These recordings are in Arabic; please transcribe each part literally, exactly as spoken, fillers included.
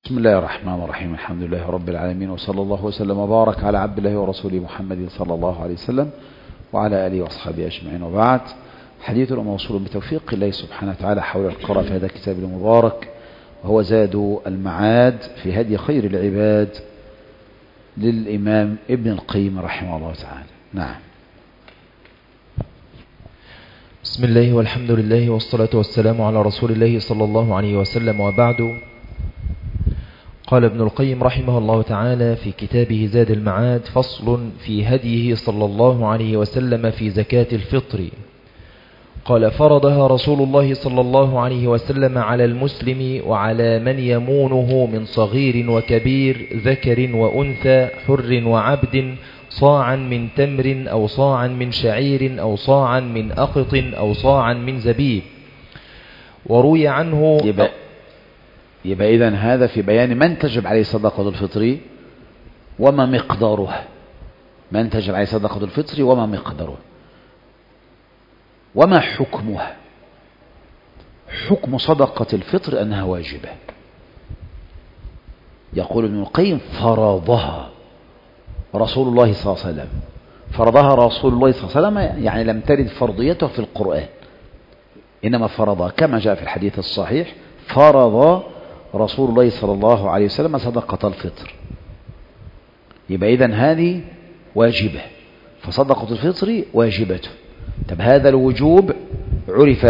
بسم الله الرحمن الرحيم. الحمد لله رب العالمين، وصلى الله وسلم وبارك على عبد الله ورسوله محمد صلى الله عليه وسلم وعلى آله وأصحابه أجمعين، وبعد. حديثنا موصول بتوفيق الله سبحانه وتعالى حول القراءة في هذا الكتاب المبارك، وهو زاد المعاد في هدي خير العباد للإمام ابن القيم رحمه الله تعالى. نعم. بسم الله والحمد لله والصلاة والسلام على رسول الله صلى الله عليه وسلم، وبعد. قال ابن القيم رحمه الله تعالى في كتابه زاد المعاد: فصل في هديه صلى الله عليه وسلم في زكاة الفطر. قال: فرضها رسول الله صلى الله عليه وسلم على المسلم وعلى من يمونه من صغير وكبير، ذكر وأنثى، حر وعبد، صاعا من تمر أو صاعا من شعير أو صاعا من أقط أو صاعا من زبيب. وروي عنه يبقى, يبقى إذن هذا في بيان من تجب عليه صدقة الفطر وما مقداره. من تجب عليه صدقة الفطر وما مقداره وما حكمها. حكم صدقة الفطر أنها واجبة. يقول ابن القيم: فرضها رسول الله صلى الله عليه وسلم. فرضها رسول الله صلى الله عليه وسلم يعني لم ترد فرضيته في القرآن، إنما فرضها كما جاء في الحديث الصحيح: فرض رسول الله صلى الله عليه وسلم صدقة الفطر. يبقى إذن هذه واجبة، فصدقة الفطر واجبة. طب هذا الوجوب عرف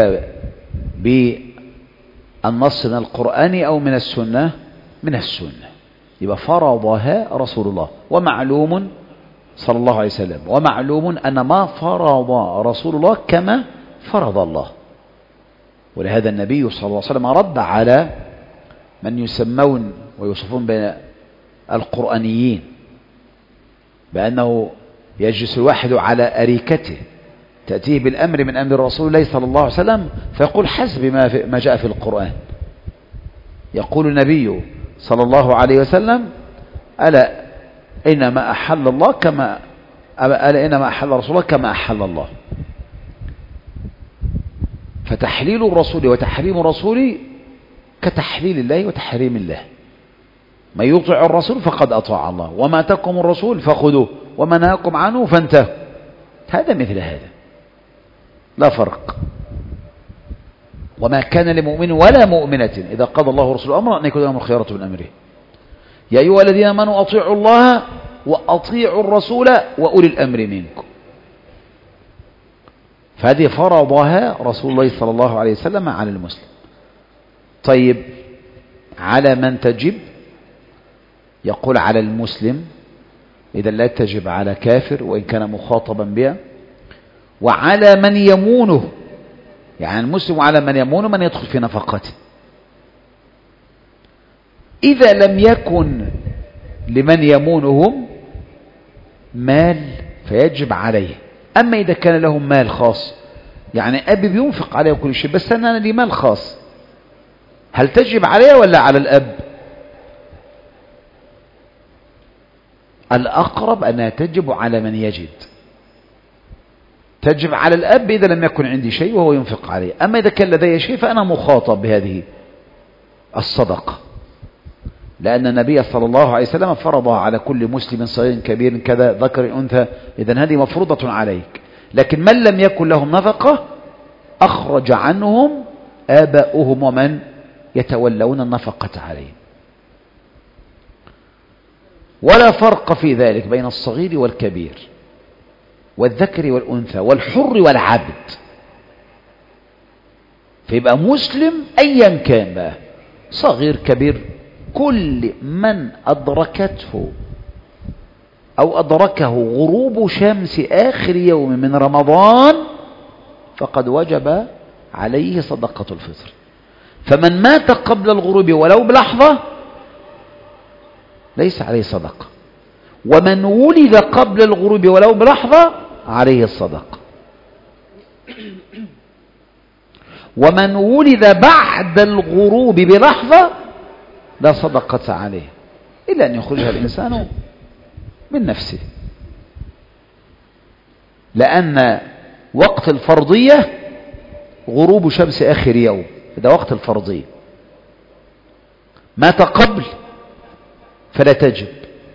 بالنص من القرآن أو من السنة؟ من السنة. يبقى فرضها رسول الله، ومعلوم صلى الله عليه وسلم، ومعلوم أن ما فرض رسول الله كما فرض الله. ولهذا النبي صلى الله عليه وسلم رد على من يسمون ويوصفون بين القرآنيين بأنه يجلس الواحد على أريكته تأتيه بالأمر من أمر رسول الله صلى الله عليه وسلم فيقول: حسب ما, ما جاء في القرآن. يقول النبي صلى الله عليه وسلم: ألا إنما أحل الله كما ألا إنما أحل رسول الله كما أحل الله. فتحليل الرسول وتحريم الرسول كتحليل الله وتحريم الله. من يطع الرسول فقد أطاع الله، وما أتاكم الرسول فخذوه، وما نهاكم عنه فانتهوا. هذا مثل هذا، لا فرق. وما كان لمؤمن ولا مؤمنة إذا قضى الله ورسوله أمرا أن يكون لهم الخيارة من أمره. يا أيها الذين آمنوا أطيعوا الله وأطيعوا الرسول وأولي الأمر منكم. فهذه فرضها رسول الله صلى الله عليه وسلم على المسلم. طيب، على من تجب؟ يقول: على المسلم. إذا لا تجب على كافر وإن كان مخاطبا بها. وعلى من يمونه، يعني المسلم وعلى من يمونه من يدخل في نفقته. إذا لم يكن لمن يمونهم مال فيجب عليه. أما إذا كان لهم مال خاص، يعني أبي بينفق عليه كل شيء بس أنا لي مال خاص، هل تجب عليه ولا على الأب؟ الأقرب أنها تجب على من يجد. تجب على الأب إذا لم يكن عندي شيء وهو ينفق عليه. أما إذا كان لدي شيء فأنا مخاطب بهذه الصدقة، لأن النبي صلى الله عليه وسلم فرضها على كل مسلم صغير كبير كذا ذكر أنثى. إذن هذه مفروضة عليك. لكن من لم يكن لهم نفقة أخرج عنهم آباؤهم ومن يتولون النفقة عليهم. ولا فرق في ذلك بين الصغير والكبير والذكر والأنثى والحر والعبد. فيبقى مسلم أيا كان بقى، صغير كبير، كل من أدركته أو أدركه غروب شمس آخر يوم من رمضان فقد وجب عليه صدقة الفطر. فمن مات قبل الغروب ولو بلحظة ليس عليه صدقة، ومن ولد قبل الغروب ولو بلحظة عليه الصدقة، ومن ولد بعد الغروب بلحظة لا صدقة عليه إلا أن يخرجها الإنسان من نفسه، لأن وقت الفرضية غروب شمس آخر يوم، هذا وقت الفرضية. مات قبل فلا تجب.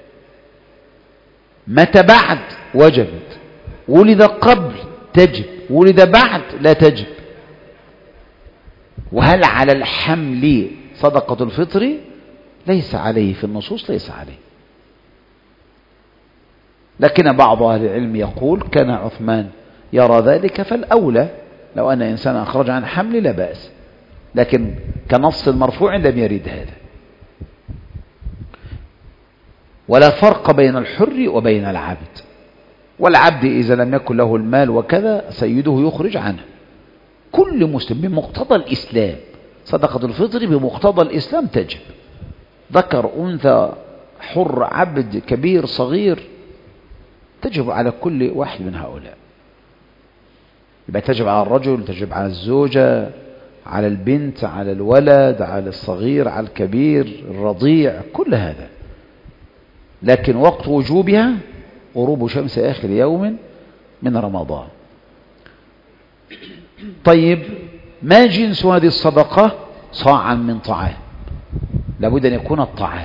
متى بعد وجبت. ولد قبل تجب، ولد بعد لا تجب. وهل على الحمل صدقة الفطر؟ ليس عليه في النصوص، ليس عليه. لكن بعض أهل العلم يقول كان عثمان يرى ذلك، فالأولى لو أن إنسان أخرج عن حمل لا بأس، لكن كنص المرفوع لم يرد هذا. ولا فرق بين الحر وبين العبد. والعبد إذا لم يكن له المال وكذا سيده يخرج عنه. كل مسلم بمقتضى الإسلام، صدقة الفطر بمقتضى الإسلام تجب، ذكر أنثى حر عبد كبير صغير، تجب على كل واحد من هؤلاء. يبقى تجب على الرجل، تجب على الزوجة، على البنت، على الولد، على الصغير، على الكبير، الرضيع، كل هذا. لكن وقت وجوبها غروب شمس آخر يوم من رمضان. طيب، ما جنس هذه الصدقة؟ صاعا من طعام، لابد أن يكون الطعام.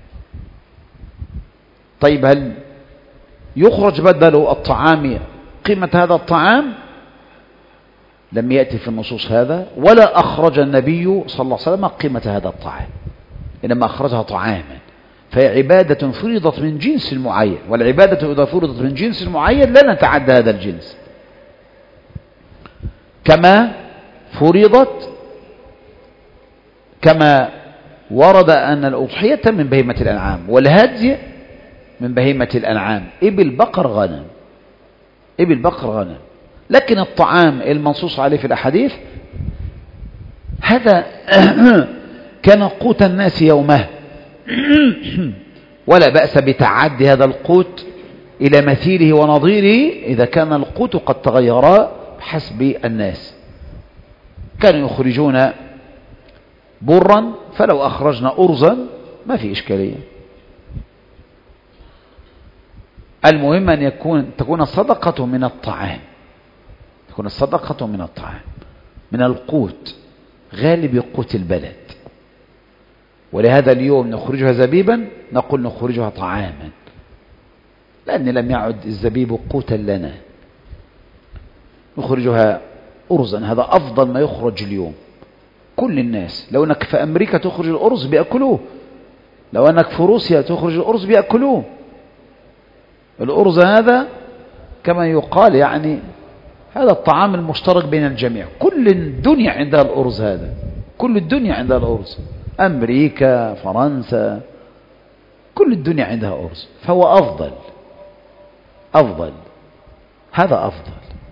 طيب، هل يخرج بدل الطعام قيمة هذا الطعام؟ لم يأتي في النصوص هذا، ولا أخرج النبي صلى الله عليه وسلم قيمة هذا الطعام، إنما أخرجها طعاما. فهي عبادة فرضت من جنس معين، والعبادة إذا فرضت من جنس معين لا نتعدى هذا الجنس. كما فرضت، كما ورد أن الأضحية من بهيمة الأنعام، والهدي من بهيمة الأنعام، إبل بقر غنم، إبل بقر غنم. لكن الطعام المنصوص عليه في الأحاديث هذا كان قوت الناس يومه، ولا بأس بتعدي هذا القوت إلى مثيله ونظيره إذا كان القوت قد تغير بحسب الناس. كانوا يخرجون برا، فلو أخرجنا أرزا ما في إشكالية. المهم أن يكون تكون الصدقة من الطعام، تكون الصدقة من الطعام، من القوت، غالب قوت البلد. ولهذا اليوم نخرجها زبيبا، نقول نخرجها طعاما، لأن لم يعد الزبيب قوتا لنا، نخرجها أرزا. هذا أفضل ما يخرج اليوم. كل الناس، لو أنك في أمريكا تخرج الأرز بيأكلوه، لو أنك في روسيا تخرج الأرز بيأكلوه. الأرز هذا كما يقال يعني هذا الطعام المشترك بين الجميع، كل الدنيا عندها الأرز هذا، كل الدنيا عندها الأرز، أمريكا، فرنسا، كل الدنيا عندها أرز. فهو أفضل، أفضل، هذا أفضل.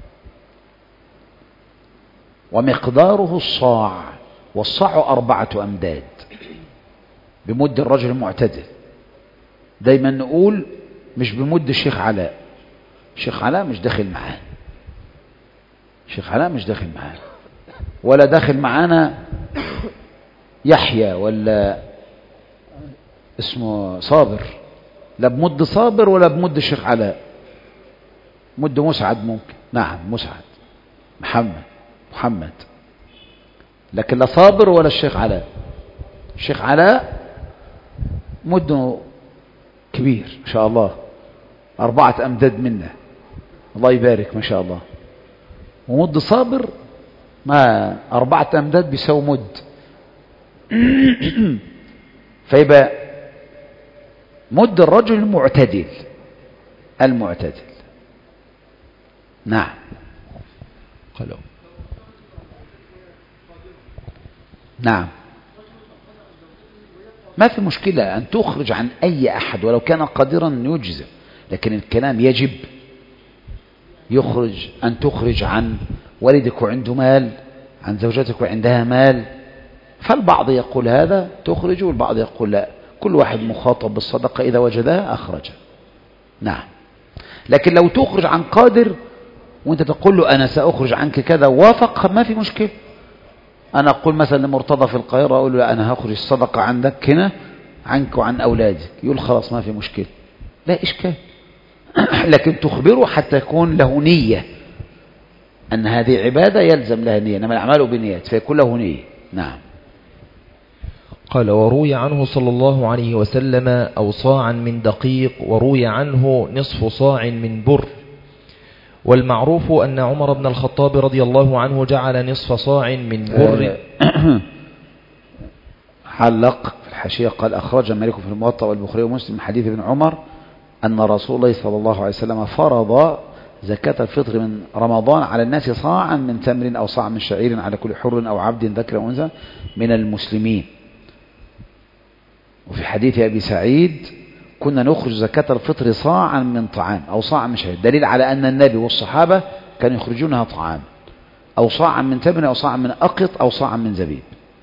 ومقداره الصاع، والصاع أربعة أمداد بمد الرجل المعتدل. دايما نقول مش بمد الشيخ علاء، الشيخ علاء مش داخل معانا، الشيخ علاء مش داخل معانا، ولا داخل معانا يحيى ولا اسمه صابر، لا بمد صابر ولا بمد الشيخ علاء. مد مسعد ممكن، نعم مسعد، محمد محمد، لكن لا صابر ولا الشيخ علاء. الشيخ علاء مده كبير ما شاء الله، أربعة أمداد منه، الله يبارك ما شاء الله. ومد صابر ما أربعة أمداد بيساوي مد. فيبقى مد الرجل المعتدل، المعتدل. نعم. قالوا نعم، ما في مشكلة أن تخرج عن أي أحد ولو كان قادرا يجزم، لكن الكلام يجب يخرج أن تخرج عن والدك وعنده مال، عن زوجتك وعندها مال. فالبعض يقول هذا تخرج، والبعض يقول لا، كل واحد مخاطب بالصدقة إذا وجدها أخرجها. نعم. لكن لو تخرج عن قادر وانت تقول له أنا سأخرج عنك كذا، وافق، ما في مشكلة. أنا أقول مثلا لمرتضى في القاهرة، أقول له أنا هخرج الصدقة عندك هنا عنك وعن أولادك، يقول خلاص ما في مشكلة، لا إشكال. لكن تخبره حتى يكون له نية أن هذه عبادة يلزم لها نية، إنما الأعمال بالنيات، فيكون له نية. نعم. قال وروي عنه صلى الله عليه وسلم أو صاعا من دقيق، وروي عنه نصف صاع من بر. والمعروف أن عمر بن الخطاب رضي الله عنه جعل نصف صاع من بر. علق في الحاشية قال أخرج مالك في الموطأ والبخاري ومسلم من حديث ابن عمر أن رسول الله صلى الله عليه وسلم فرض زكاة الفطر من رمضان على الناس صاعا من تمر أو صاع من شعير على كل حر أو عبد ذكر أو أنثى من المسلمين. وفي حديث أبي سعيد كنا نخرج زكاة الفطر صاعا من طعام أو صاعا من شعير، دليل على أن النبي والصحابة كانوا يخرجونها طعام أو صاعا من تمر أو صاعا من أقط أو صاعا من زبيب.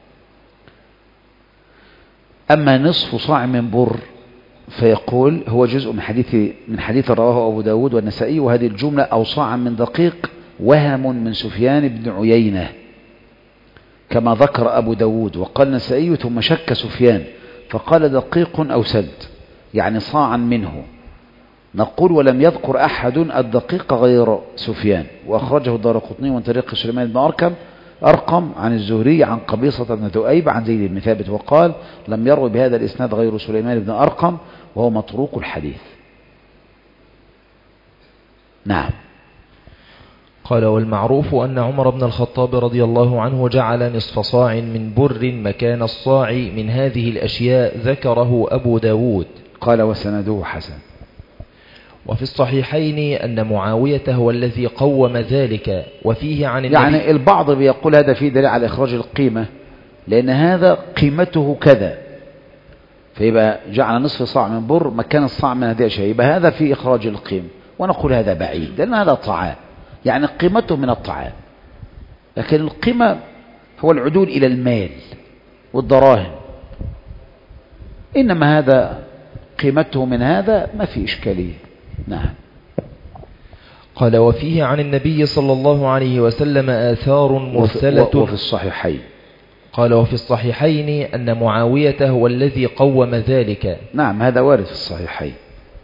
أما نصف صاع من بر فيقول هو جزء من حديث من حديث رواه أبو داود والنسائي، وهذه الجملة أو صاعا من دقيق وهم من سفيان بن عيينة كما ذكر أبو داود، وقال النسائي ثم شك سفيان فقال دقيق أو سد يعني صاعا منه. نقول ولم يذكر أحد الدقيق غير سفيان، وأخرجه الدارقطني من طريق سليمان بن أركم أرقم عن الزهري عن قبيصة بن ذؤيب عن زيد بن ثابت، وقال لم يروي بهذا الإسناد غير سليمان بن أرقم وهو متروك الحديث. نعم. قال والمعروف أن عمر بن الخطاب رضي الله عنه جعل نصف صاع من بر مكان الصاع من هذه الأشياء، ذكره أبو داود. قال وسنده حسن. وفي الصحيحين أن معاوية هو الذي قوم ذلك، وفيه عن النبي يعني البعض بيقول هذا فيه دليل على إخراج القيمة لأن هذا قيمته كذا، فيبقى جعل نصف صاع من بر مكان الصاع من هذه الأشياء، يبقى هذا فيه إخراج القيمة، ونقول هذا بعيد لأن هذا طعام، يعني قيمته من الطعام، لكن القيمة هو العدول إلى المال والدراهم، إنما هذا قيمته من هذا ما في إشكالية. نعم. قال وفيه عن النبي صلى الله عليه وسلم آثار مرسلة وفي, وفي الصحيحين. قال وفي الصحيحين أن معاوية هو الذي قوم ذلك. نعم هذا وارد في الصحيحين.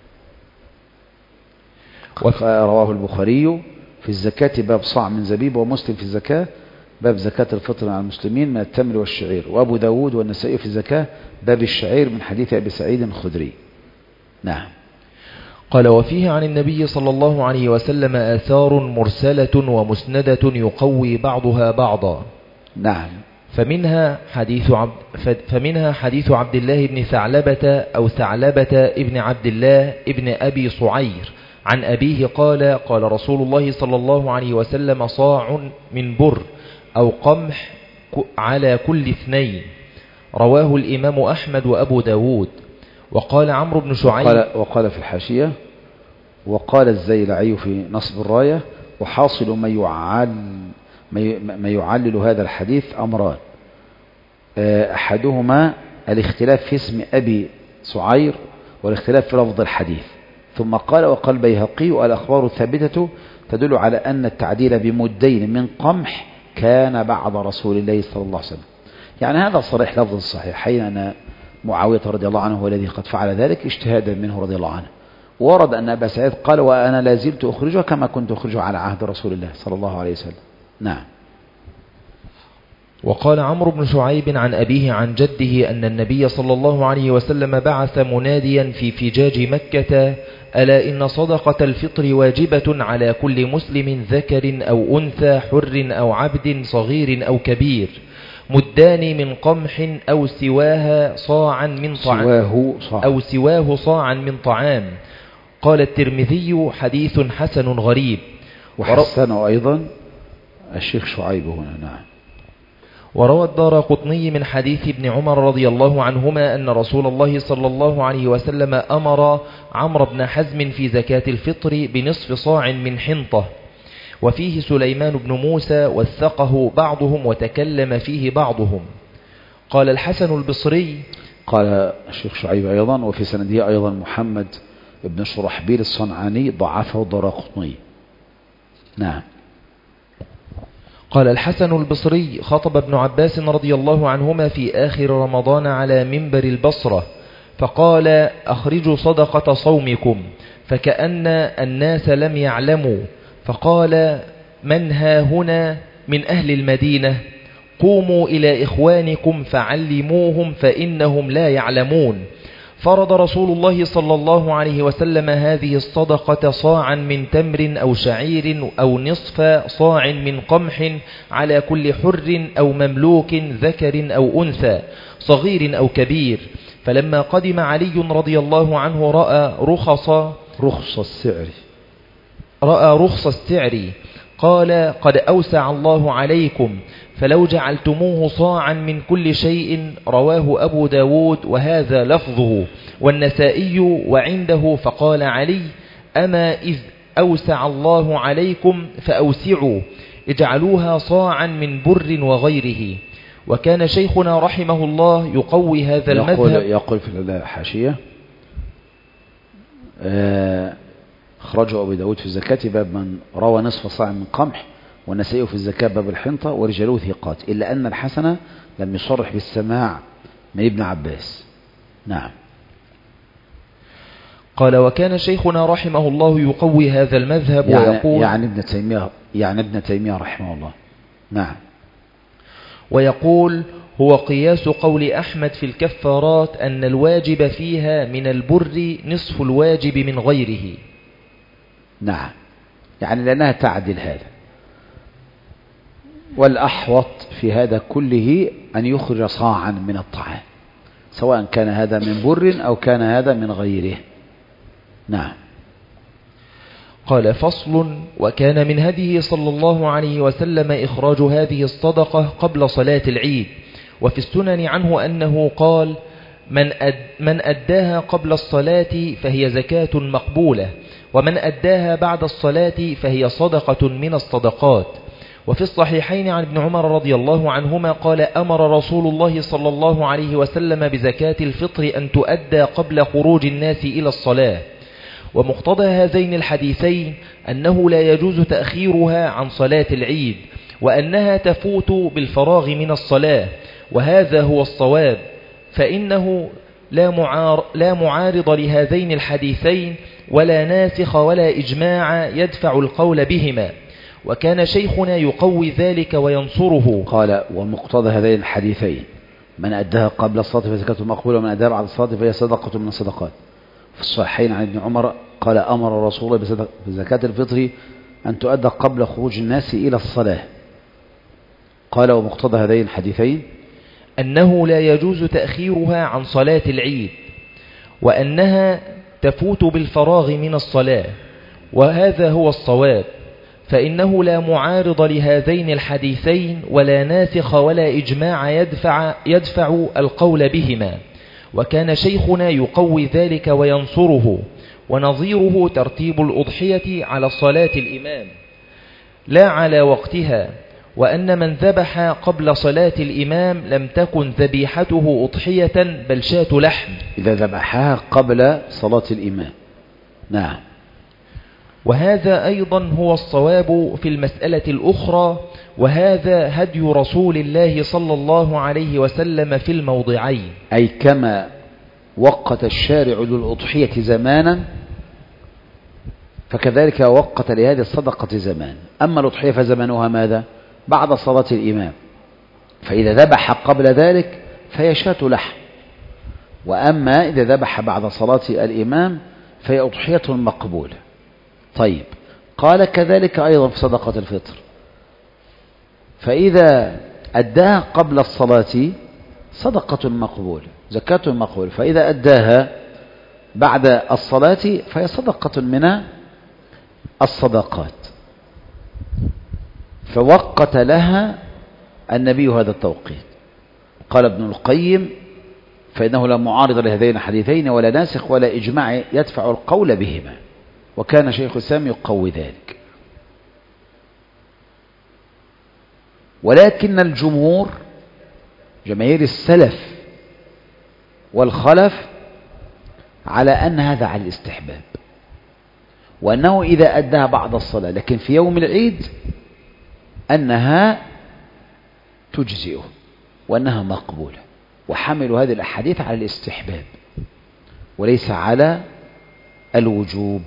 وف... رواه البخاري في الزكاة باب صاع من زبيب، ومسلم في الزكاة باب زكاة الفطر على المسلمين من التمر والشعير، وأبو داود والنسائي في الزكاة باب الشعير من حديث أبي سعيد الخدري. نعم. قال وفيه عن النبي صلى الله عليه وسلم آثار مرسلة ومسندة يقوي بعضها بعضا. نعم. فمنها حديث عبد فمنها حديث عبد الله بن ثعلبة أو ثعلبة ابن عبد الله ابن أبي صعير عن أبيه قال قال رسول الله صلى الله عليه وسلم صاع من بر أو قمح على كل اثنين، رواه الإمام أحمد وأبو داود. وقال عمرو بن شعيب وقال, وقال في الحاشية وقال الزيلعي في نصب الراية وحاصل ما يعل ما يعلل هذا الحديث أمران، أحدهما الاختلاف في اسم أبي صعير والاختلاف في لفظ الحديث. ثم قال وقال البيهقي والأخبار الثابتة تدل على أن التعديل بمدين من قمح كان بعد رسول الله صلى الله عليه وسلم. يعني هذا صريح لفظ الصحيحين أن معاوية رضي الله عنه هو الذي قد فعل ذلك اجتهادا منه رضي الله عنه. ورد أن أبا سعيد قال وأنا لا زلت أخرجه كما كنت أخرجه على عهد رسول الله صلى الله عليه وسلم. نعم. وقال عمرو بن شعيب عن أبيه عن جده أن النبي صلى الله عليه وسلم بعث مناديا في فجاج مكة ألا إن صدقة الفطر واجبة على كل مسلم ذكر أو أنثى حر أو عبد صغير أو كبير، مدان من قمح أو سواها صاعا من طعام سواه صاع. أو سواه صاعا من طعام. قال الترمذي حديث حسن غريب. وحسنه أيضا الشيخ شعيب هنا. نعم. وروى الدارقطني من حديث ابن عمر رضي الله عنهما أن رسول الله صلى الله عليه وسلم أمر عمرو بن حزم في زكاة الفطر بنصف صاع من حنطة، وفيه سليمان بن موسى وثقه بعضهم وتكلم فيه بعضهم. قال الحسن البصري قال الشيخ شعيب أيضا وفي سنده أيضا محمد بن شرحبيل الصنعاني ضعفه الدارقطني. نعم. قال الحسن البصري خطب ابن عباس رضي الله عنهما في آخر رمضان على منبر البصرة فقال أخرجوا صدقة صومكم، فكأن الناس لم يعلموا، فقال من ها هنا من أهل المدينة؟ قوموا إلى إخوانكم فعلموهم فإنهم لا يعلمون. فرض رسول الله صلى الله عليه وسلم هذه الصدقة صاعا من تمر أو شعير أو نصف صاع من قمح على كل حر أو مملوك ذكر أو أنثى صغير أو كبير. فلما قدم علي رضي الله عنه رأى رخص رخص السعر رأى رخص السعر قال قد أوسع الله عليكم فلو جعلتموه صاعا من كل شيء. رواه أبو داود وهذا لفظه والنسائي وعنده. فقال علي أما إذ أوسع الله عليكم فأوسعوا اجعلوها صاعا من بر وغيره. وكان شيخنا رحمه الله يقوي هذا يقول المذهب. يقول في الحاشية أخرجه أبو داود في الزكاة باب من روى نصف صاع من قمح، والنسائي في الزكاة باب الحنطة، ورجاله ثقات، إلا أن الحسن لم يصرح بالسماع من ابن عباس. نعم. قال وكان شيخنا رحمه الله يقوي هذا المذهب يعني ويقول يعني ابن تيمية يعني ابن تيمية رحمه الله. نعم. ويقول هو قياس قول أحمد في الكفارات أن الواجب فيها من البر نصف الواجب من غيره. نعم، يعني لأنها تعدل هذا. والأحوط في هذا كله أن يخرج صاعا من الطعام، سواء كان هذا من بر أو كان هذا من غيره. نعم. قال فصل. وكان من هديه صلى الله عليه وسلم إخراج هذه الصدقة قبل صلاة العيد. وفي السنن عنه أنه قال من, أد من أداها قبل الصلاة فهي زكاة مقبولة، ومن أداها بعد الصلاة فهي صدقة من الصدقات. وفي الصحيحين عن ابن عمر رضي الله عنهما قال أمر رسول الله صلى الله عليه وسلم بزكاة الفطر أن تؤدى قبل خروج الناس إلى الصلاة. ومقتضى هذين الحديثين أنه لا يجوز تأخيرها عن صلاة العيد، وأنها تفوت بالفراغ من الصلاة، وهذا هو الصواب، فإنه لا, معار لا معارض لهذين الحديثين ولا ناسخ ولا إجماع يدفع القول بهما. وكان شيخنا يقوي ذلك وينصره. قال ومقتضى هذين الحديثين من أداها قبل الصلاة فهي زكاة مقبولة، ومن أداها بعد الصلاة فهي صدقة من الصدقات. في الصحيحين عن ابن عمر قال أمر رسول الله بزكاة الفطر أن تؤدى قبل خروج الناس إلى الصلاة. قال ومقتضى هذين الحديثين أنه لا يجوز تأخيرها عن صلاة العيد، وأنها تفوت بالفراغ من الصلاة، وهذا هو الصواب، فإنه لا معارض لهذين الحديثين ولا ناسخ ولا إجماع يدفع, يدفع القول بهما. وكان شيخنا يقوي ذلك وينصره. ونظيره ترتيب الأضحية على صلاة الإمام لا على وقتها، وأن من ذبح قبل صلاة الإمام لم تكن ذبيحته أضحية بل شاة لحم إذا ذبحها قبل صلاة الإمام. نعم. وهذا أيضا هو الصواب في المسألة الأخرى، وهذا هدي رسول الله صلى الله عليه وسلم في الموضعين. أي كما وقت الشارع للأضحية زمانا فكذلك وقت لهذه الصدقة زمان. أما الأضحية فزمانها ماذا؟ بعد صلاة الإمام، فإذا ذبح قبل ذلك فهي شاة لحم، وأما إذا ذبح بعد صلاة الإمام فهي أضحية مقبولة. طيب، قال كذلك أيضا في صدقة الفطر، فإذا أداها قبل الصلاة صدقة مقبولة زكاة مقبولة، فإذا أداها بعد الصلاة فهي صدقة من الصدقات. فوقت لها النبي هذا التوقيت. قال ابن القيم فإنه لا معارض لهذين الحديثين ولا ناسخ ولا إجماع يدفع القول بهما، وكان شيخ الإسلام يقوي ذلك. ولكن الجمهور جماهير السلف والخلف على أن هذا على الاستحباب، وأنه إذا أداها بعد الصلاة لكن في يوم العيد أنها تجزئه وأنها مقبولة، وحملوا هذه الأحاديث على الاستحباب وليس على الوجوب.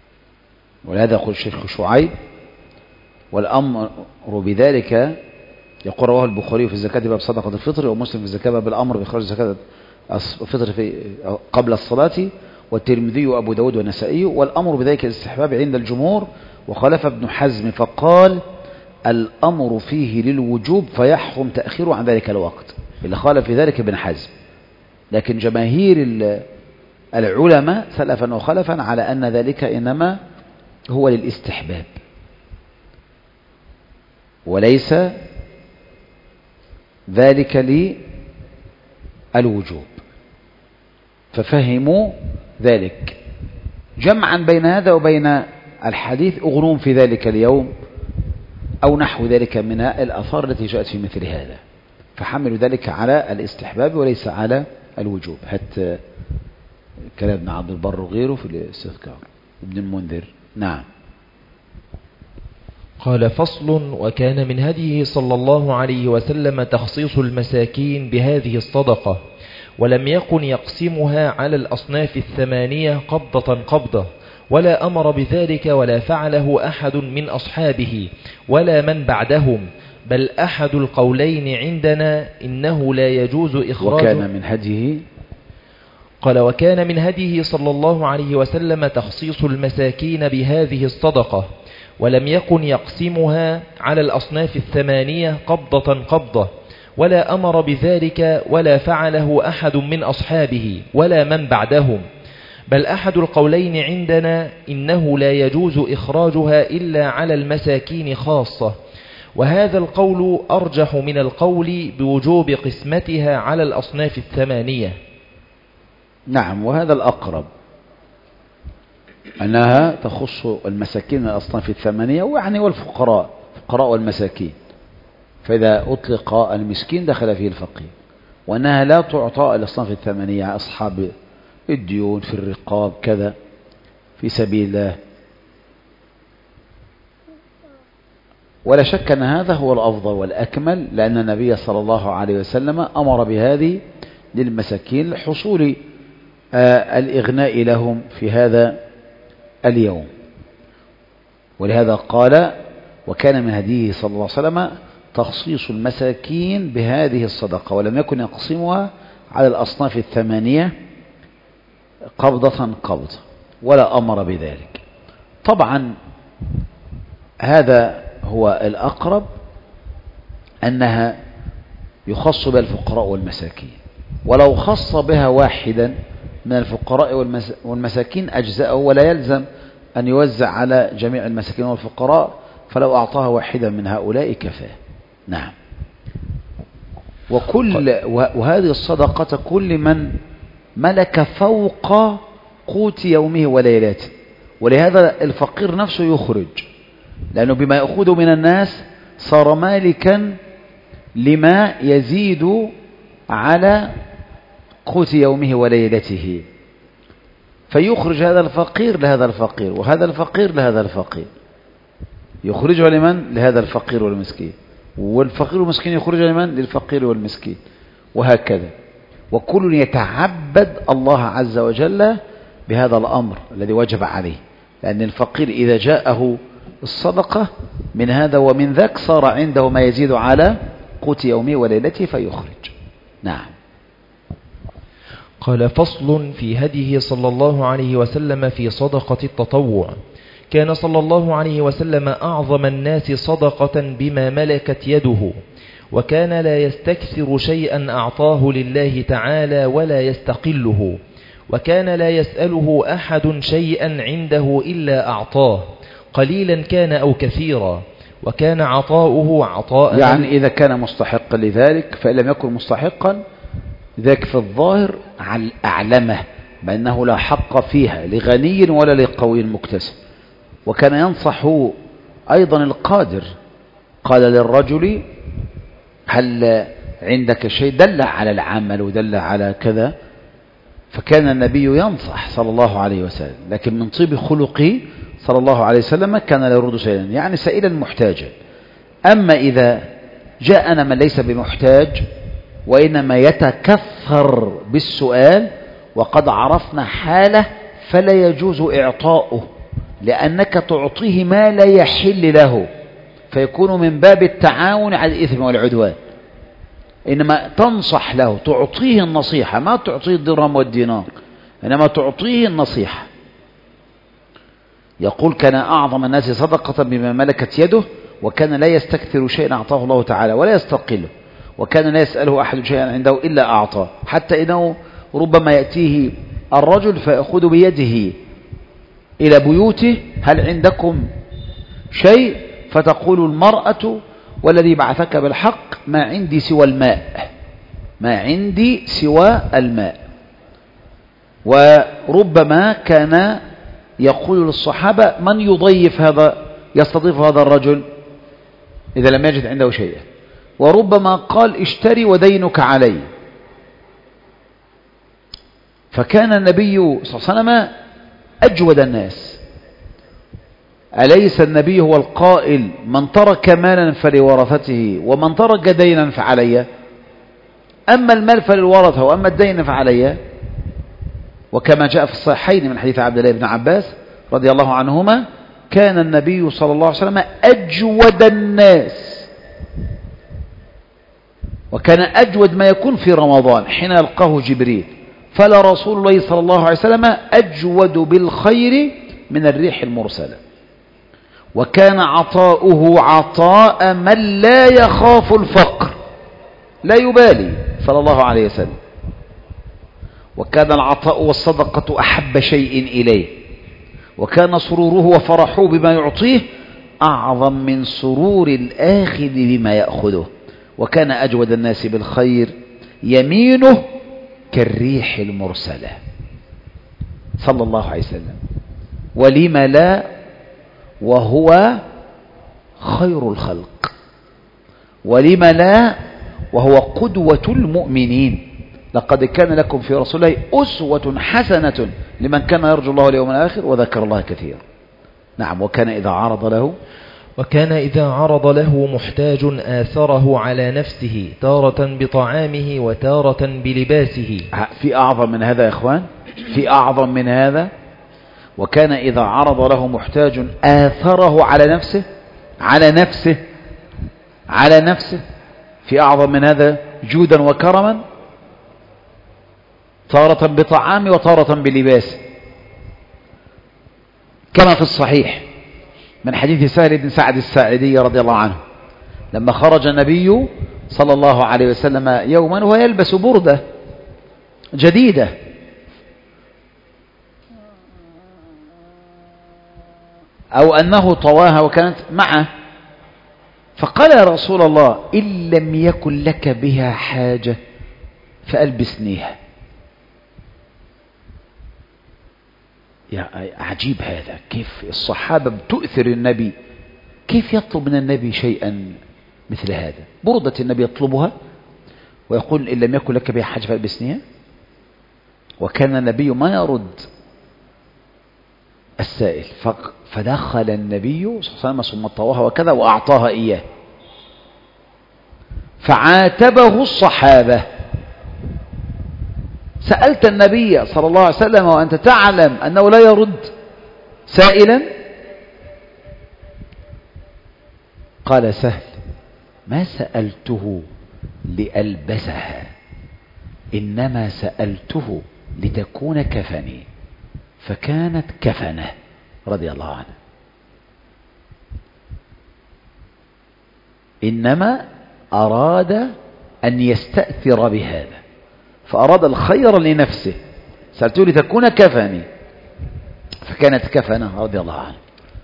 ولهذا يقول الشيخ شعيب والأمر بذلك يقول رواه البخاري في الزكاة باب صدقة الفطر، ومسلم في الزكاة باب الأمر بإخراج زكاة الفطر في قبل الصلاة، والترمذي وأبو داود والنسائي. والأمر بذلك الاستحباب عند الجمهور، وخالف ابن حزم فقال الأمر فيه للوجوب فيحرم تأخيره عن ذلك الوقت، اللي خالف في ذلك ابن حزم. لكن جماهير العلماء سلفا وخلفا على أن ذلك إنما هو للاستحباب وليس ذلك للوجوب، ففهموا ذلك جمعا بين هذا وبين الحديث أغنون في ذلك اليوم أو نحو ذلك من الآثار التي جاءت في مثل هذا، فحملوا ذلك على الاستحباب وليس على الوجوب. هات كلام ابن عبد البر وغيره في الاستذكار. ابن المنذر. نعم. قال فصل: وكان من هديه صلى الله عليه وسلم تخصيص المساكين بهذه الصدقة، ولم يكن يقسمها على الأصناف الثمانية قبضة قبضة، ولا أمر بذلك ولا فعله أحد من أصحابه ولا من بعدهم، بل أحد القولين عندنا إنه لا يجوز إخراج. وكان من هديه قال وكان من هديه صلى الله عليه وسلم تخصيص المساكين بهذه الصدقة، ولم يكن يقسمها على الأصناف الثمانية قبضة قبضة، ولا أمر بذلك ولا فعله أحد من أصحابه ولا من بعدهم، بل أحد القولين عندنا إنه لا يجوز إخراجها إلا على المساكين خاصة، وهذا القول أرجح من القول بوجوب قسمتها على الأصناف الثمانية. نعم، وهذا الأقرب، أنها تخص المساكين من الأصناف الثمانية، ويعني والفقراء، فقراء والمساكين، فإذا أطلق المسكين دخل فيه الفقير، وأنها لا تعطى الأصناف الثمانية، أصحاب الديون في الرقاب كذا في سبيل الله. ولا شك أن هذا هو الأفضل والأكمل، لأن النبي صلى الله عليه وسلم أمر بهذه للمساكين لحصول آه الإغناء لهم في هذا اليوم. ولهذا قال وكان من هديه صلى الله عليه وسلم تخصيص المساكين بهذه الصدقة، ولم يكن يقسمها على الأصناف الثمانية قبضة قبضة، ولا أمر بذلك. طبعا هذا هو الأقرب، أنها يخص بها الفقراء والمساكين، ولو خص بها واحدا من الفقراء والمساكين أجزأه، ولا يلزم أن يوزع على جميع المساكين والفقراء، فلو أعطاها واحدا من هؤلاء كفاه. نعم. وكل وهذه الصدقة كل من ملك فوق قوت يومه وليلته، ولهذا الفقير نفسه يخرج، لأنه بما يأخذ من الناس صار مالكا لما يزيد على قوت يومه وليلته، فيخرج هذا الفقير لهذا الفقير، وهذا الفقير لهذا الفقير، يخرجه لمن؟ لهذا الفقير والمسكين، والفقير والمسكين يخرج لمن؟ للفقير والمسكين، وهكذا. وكل يتعبد الله عز وجل بهذا الأمر الذي وجب عليه، لأن الفقير إذا جاءه الصدقة من هذا ومن ذاك صار عنده ما يزيد على قوت يومه وليلته فيخرج. نعم. قال فصل في هديه صلى الله عليه وسلم في صدقة التطوع. كان صلى الله عليه وسلم أعظم الناس صدقة بما ملكت يده، وكان لا يستكثر شيئا أعطاه لله تعالى ولا يستقله، وكان لا يسأله أحد شيئا عنده إلا أعطاه، قليلا كان أو كثيرا، وكان عطاؤه عطاء، يعني إذا كان مستحقا لذلك، فإن لم يكن مستحقا ذاك في الظاهر على أعلمه بأنه لا حق فيها لغني ولا لقوي مكتسب. وكان ينصح أيضا القادر، قال للرجل هل عندك شيء؟ دل على العمل ودل على كذا، فكان النبي ينصح صلى الله عليه وسلم، لكن من طيب خلقه صلى الله عليه وسلم كان لا يرد سائلا، يعني سائلا محتاجا. أما إذا جاءنا من ليس بمحتاج وإنما يتكثر بالسؤال وقد عرفنا حاله، فلا يجوز إعطاؤه، لأنك تعطيه ما لا يحل له، فيكون من باب التعاون على الإثم والعدوان، إنما تنصح له، تعطيه النصيحة، ما تعطيه الدرهم والدينار، إنما تعطيه النصيحة. يقول كان أعظم الناس صدقة بما ملكت يده، وكان لا يستكثر شيئا أعطاه الله تعالى ولا يستقله، وكان لا يسأله أحد شيئا عنده إلا أعطاه، حتى إنه ربما يأتيه الرجل فيأخذ بيده إلى بيوته: هل عندكم شيء؟ فتقول المرأة: والذي بعثك بالحق ما عندي سوى الماء، ما عندي سوى الماء. وربما كان يقول للصحابة: من يضيف هذا، يستضيف هذا الرجل إذا لم يجد عنده شيئا. وربما قال: اشتري ودينك علي. فكان النبي صلى الله عليه وسلم أجود الناس. أليس النبي هو القائل: من ترك مالا فلورثته ومن ترك دينا فعلي؟ أما المال فللورثة وأما الدين فعلي. وكما جاء في الصحيحين من حديث عبد الله بن عباس رضي الله عنهما: كان النبي صلى الله عليه وسلم أجود الناس، وكان أجود ما يكون في رمضان حين يلقاه جبريل، فلا رسول الله صلى الله عليه وسلم أجود بالخير من الريح المرسلة. وكان عطاؤه عطاء من لا يخاف الفقر، لا يبالي صلى الله عليه وسلم. وكان العطاء والصدقة أحب شيء إليه، وكان سروره وفرحه بما يعطيه أعظم من سرور الآخذ بما يأخذه. وكان أجود الناس بالخير، يمينه كالريح المرسلة صلى الله عليه وسلم. ولم لا وهو خير الخلق، ولم لا وهو قدوة المؤمنين. لقد كان لكم في رسول الله أسوة حسنة لمن كان يرجو الله واليوم الآخر وذكر الله كثيرا. نعم. وكان إذا عرض له وكان إذا عرض له محتاج آثره على نفسه، تارة بطعامه وتارة بلباسه. في أعظم من هذا يا إخوان، في أعظم من هذا. وكان إذا عرض له محتاج آثره على نفسه، على نفسه على نفسه في أعظم من هذا جودا وكرما، تارة بطعام وتارة بلباس. كما في الصحيح من حديث سهل بن سعد الساعدي رضي الله عنه لما خرج النبي صلى الله عليه وسلم يوما وهو يلبس بردة جديدة، أو أنه طواها وكانت معه، فقال: يا رسول الله إن لم يكن لك بها حاجة فألبسنيها. يا عجيب هذا، كيف الصحابة بتؤثر النبي، كيف يطلب من النبي شيئا مثل هذا؟ بردة النبي يطلبها ويقول: إن لم يكن لك بها حاجة فألبسنيها. وكان النبي ما يرد السائل، فدخل النبي صلى الله عليه وسلم ثم طواها وكذا وأعطاها إياه، فعاتبه الصحابة: سألت النبي صلى الله عليه وسلم وأنت تعلم أنه لا يرد سائلا؟ قال سهل: ما سألته لألبسها، إنما سألته لتكون كفني، فكانت كفنه رضي الله عنه. إنما أراد أن يستأثر بهذا، فأراد الخير لنفسه، سألته لتكون كفني فكانت كفنه رضي الله عنه.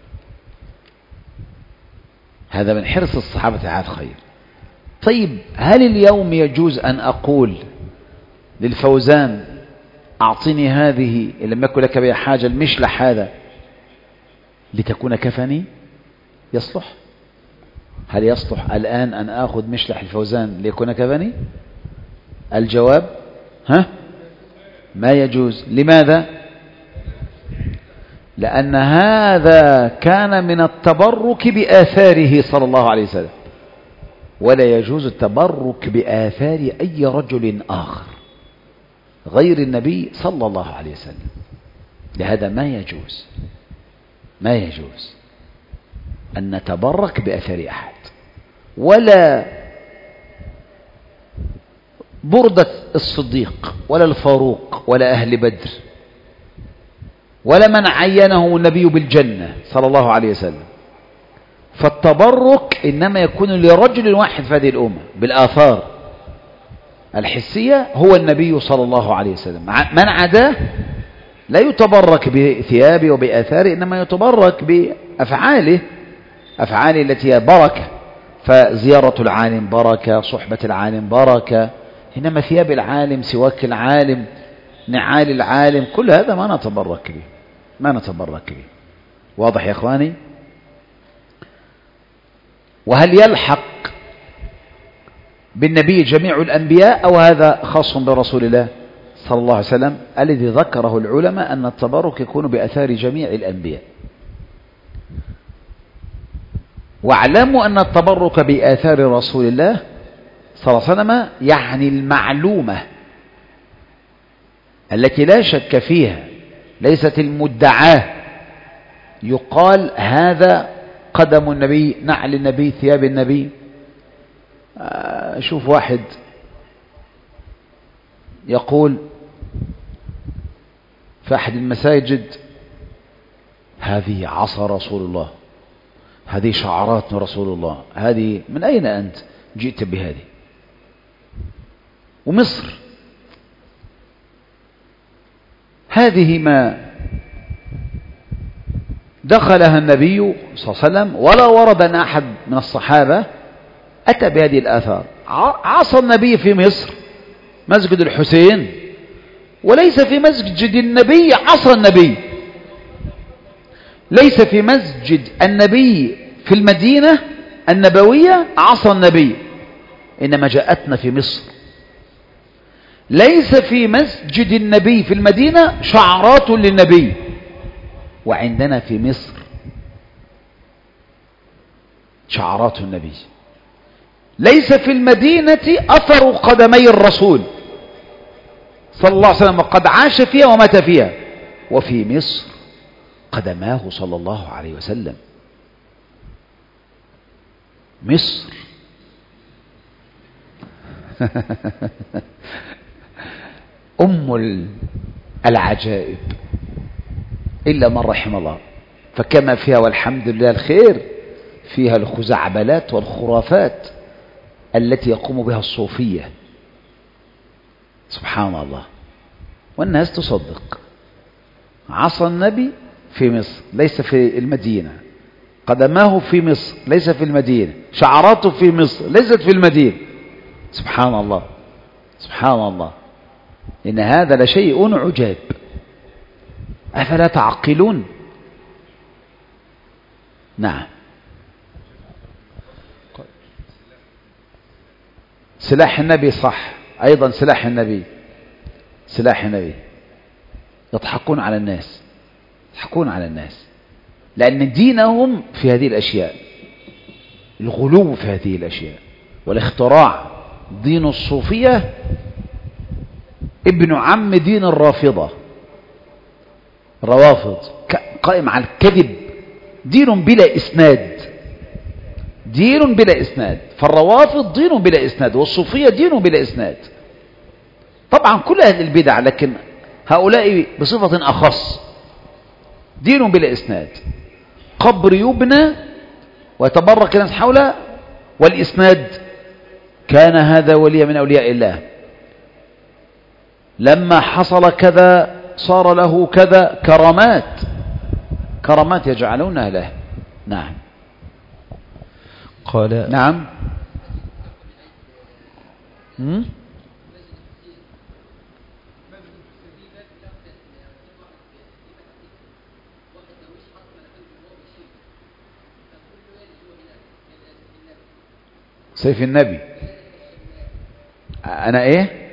هذا من حرص الصحابة على الخير. طيب، هل اليوم يجوز أن أقول للفوزان: أعطني هذه إن لم يكن لك بها حاجة، المشلح هذا لتكون كفني؟ يصلح؟ هل يصلح الآن أن آخذ مشلح الفوزان ليكون كفني؟ الجواب: ها؟ ما يجوز. لماذا؟ لأن هذا كان من التبرك بآثاره صلى الله عليه وسلم، ولا يجوز التبرك بآثار أي رجل آخر غير النبي صلى الله عليه وسلم. لهذا ما يجوز، ما يجوز. أن نتبرك بأثر أحد، ولا بردة الصديق ولا الفاروق ولا أهل بدر ولا من عينه النبي بالجنة صلى الله عليه وسلم. فالتبرك إنما يكون لرجل واحد في هذه الأمة بالآثار الحسية، هو النبي صلى الله عليه وسلم. من عداه لا يتبرك بثيابه وبآثاره، إنما يتبرك بأفعاله، أفعاله التي هي بركة. فزيارة العالم بركة، صحبة العالم بركة، إنما ثياب العالم، سواك العالم، نعال العالم، كل هذا ما نتبرك به، ما نتبرك به. واضح يا إخواني؟ وهل يلحق بالنبي جميع الأنبياء أو هذا خاص برسول الله صلى الله عليه وسلم؟ الذي ذكره العلماء أن التبرك يكون بأثار جميع الأنبياء. واعلموا أن التبرك بآثار رسول الله صلى الله عليه وسلم يعني المعلومة التي لا شك فيها، ليست المدعاة. يقال هذا قدم النبي، نعل النبي، ثياب النبي. شوف واحد يقول في أحد المساجد هذه عصا رسول الله، هذه شعرات رسول الله، هذه من أين أنت جئت بهذه؟ ومصر هذه ما دخلها النبي صلى الله عليه وسلم، ولا ورد أن أحد من الصحابة أتى بهذه الآثار. عصى النبي في مصر مسجد الحسين، وليس في مسجد النبي عصى النبي، ليس في مسجد النبي في المدينة النبوية عصى النبي، إنما جاءتنا في مصر. ليس في مسجد النبي في المدينة شعرات للنبي، وعندنا في مصر شعرات النبي. ليس في المدينة أثر قدمي الرسول صلى الله عليه وسلم، وقد عاش فيها ومات فيها، وفي مصر قدماه صلى الله عليه وسلم. مصر أم العجائب إلا من رحم الله. فكما فيها والحمد لله الخير، فيها الخزعبلات والخرافات التي يقوم بها الصوفية، سبحان الله، والناس تصدق. عصى النبي في مصر ليس في المدينة، قدماه في مصر ليس في المدينة، شعراته في مصر ليست في المدينة. سبحان الله، سبحان الله، إن هذا لشيء عجاب. أفلا تعقلون؟ نعم. سلاح النبي صح، أيضا سلاح النبي، سلاح النبي يضحكون على الناس، يضحكون على الناس، لأن دينهم في هذه الأشياء، الغلو في هذه الأشياء والاختراع. دين الصوفية ابن عم دين الرافضة، الروافض قائم على الكذب، دين بلا إسناد، دين بلا إسناد. فالروافض دين بلا إسناد، والصوفية دين بلا إسناد. طبعا كل أهل البدع، لكن هؤلاء بصفة أخص، دين بلا إسناد. قبر يبنى ويتبرك الناس حوله، والإسناد كان هذا ولي من أولياء الله، لما حصل كذا صار له كذا، كرامات، كرامات يجعلونها له. نعم. قال نعم. هم؟ سيف النبي. أنا إيه؟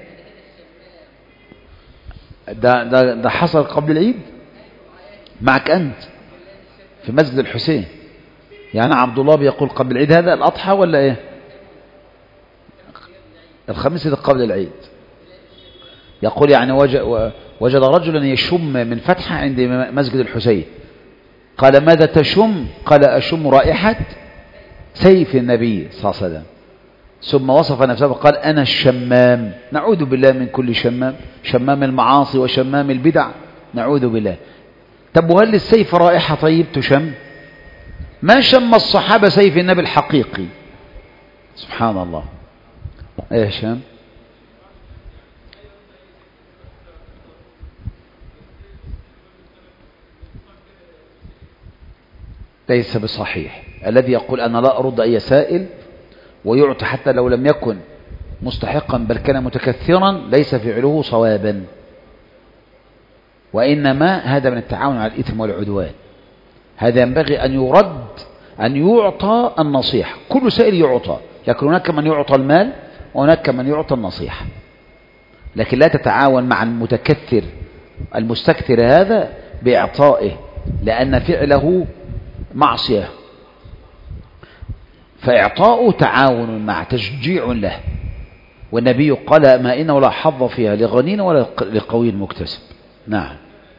ده, ده, ده حصل قبل العيد معك أنت في مسجد الحسين. يعني عبد الله بيقول قبل العيد، هذا الأضحى ولا إيه؟ الخميس ده قبل العيد. يقول يعني وجد, وجد رجلا يشم من فتحة عند مسجد الحسين، قال ماذا تشم؟ قال أشم رائحة سيف النبي صلى الله عليه وسلم. ثم وصف نفسه قال أنا الشمام. نعوذ بالله من كل شمام، شمام المعاصي وشمام البدع، نعوذ بالله. طب وهل السيف رائحة طيب تشم؟ ما شم الصحابة سيف النبي الحقيقي. سبحان الله. ايه شام؟ ليس بصحيح. الذي يقول أنا لا أرد أي سائل ويعطي حتى لو لم يكن مستحقا بل كان متكثرا ليس فعله صوابا، وإنما هذا من التعاون على الإثم والعدوان. هذا ينبغي أن يرد، أن يعطى النصيحة. كل سائل يعطى، لكن هناك من يعطى المال وهناك من يعطى النصيحة، لكن لا تتعاون مع المتكثر المستكثر هذا بإعطائه، لأن فعله معصية، فإعطاؤه تعاون مع تشجيع له. والنبي قال ما إنه لا حظ فيها لغنين ولا لقوي مكتسب. نعم.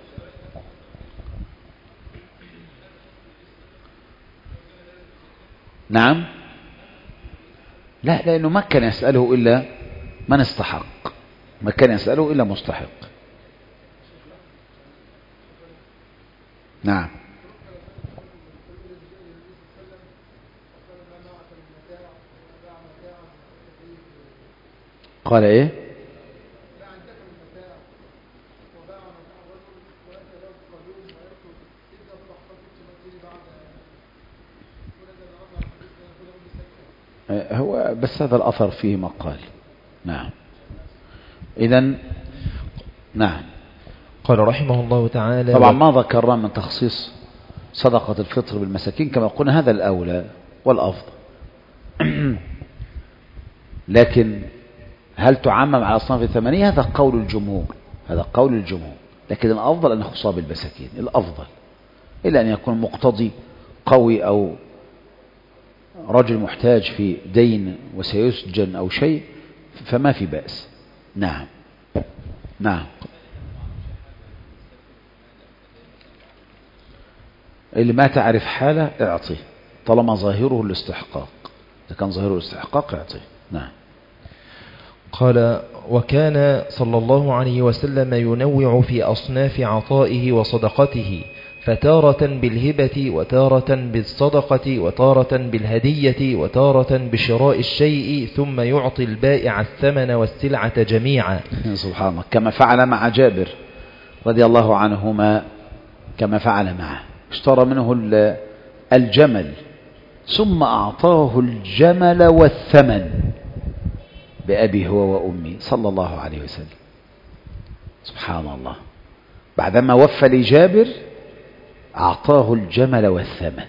نعم. لا، لأنه ما كان يسأله إلا من استحق، ما كان يسأله إلا مستحق. نعم. قال ايه؟ هو بس هذا الأثر فيه مقال. نعم. إذن نعم. قال رحمه الله تعالى طبعا ما ذكرنا من تخصيص صدقة الفطر بالمساكين كما قلنا هذا الأولى والأفضل، لكن هل تعمم على أصناف الثمانية؟ هذا قول الجمهور، هذا قول الجمهور، لكن الأفضل أن يخصها بالمساكين، الأفضل، إلا أن يكون مقتضي قوي أو رجل محتاج في دين وسيسجن أو شيء فما في بأس. نعم. نعم. اللي ما تعرف حاله اعطيه طالما ظاهره الاستحقاق، إذا كان ظاهره الاستحقاق اعطيه. نعم. قال وكان صلى الله عليه وسلم ينوع في أصناف عطائه وصدقته، فتارة بالهبة وتارة بالصدقة وتارة بالهدية وتارة بشراء الشيء، ثم يعطي البائع الثمن والسلعة جميعا. سبحان الله. كما فعل مع جابر رضي الله عنهما، كما فعل معه، اشترى منه الجمل ثم أعطاه الجمل والثمن بأبي هو وأمي صلى الله عليه وسلم. سبحان الله. بعدما وفى لجابر أعطاه الجمل والثمن.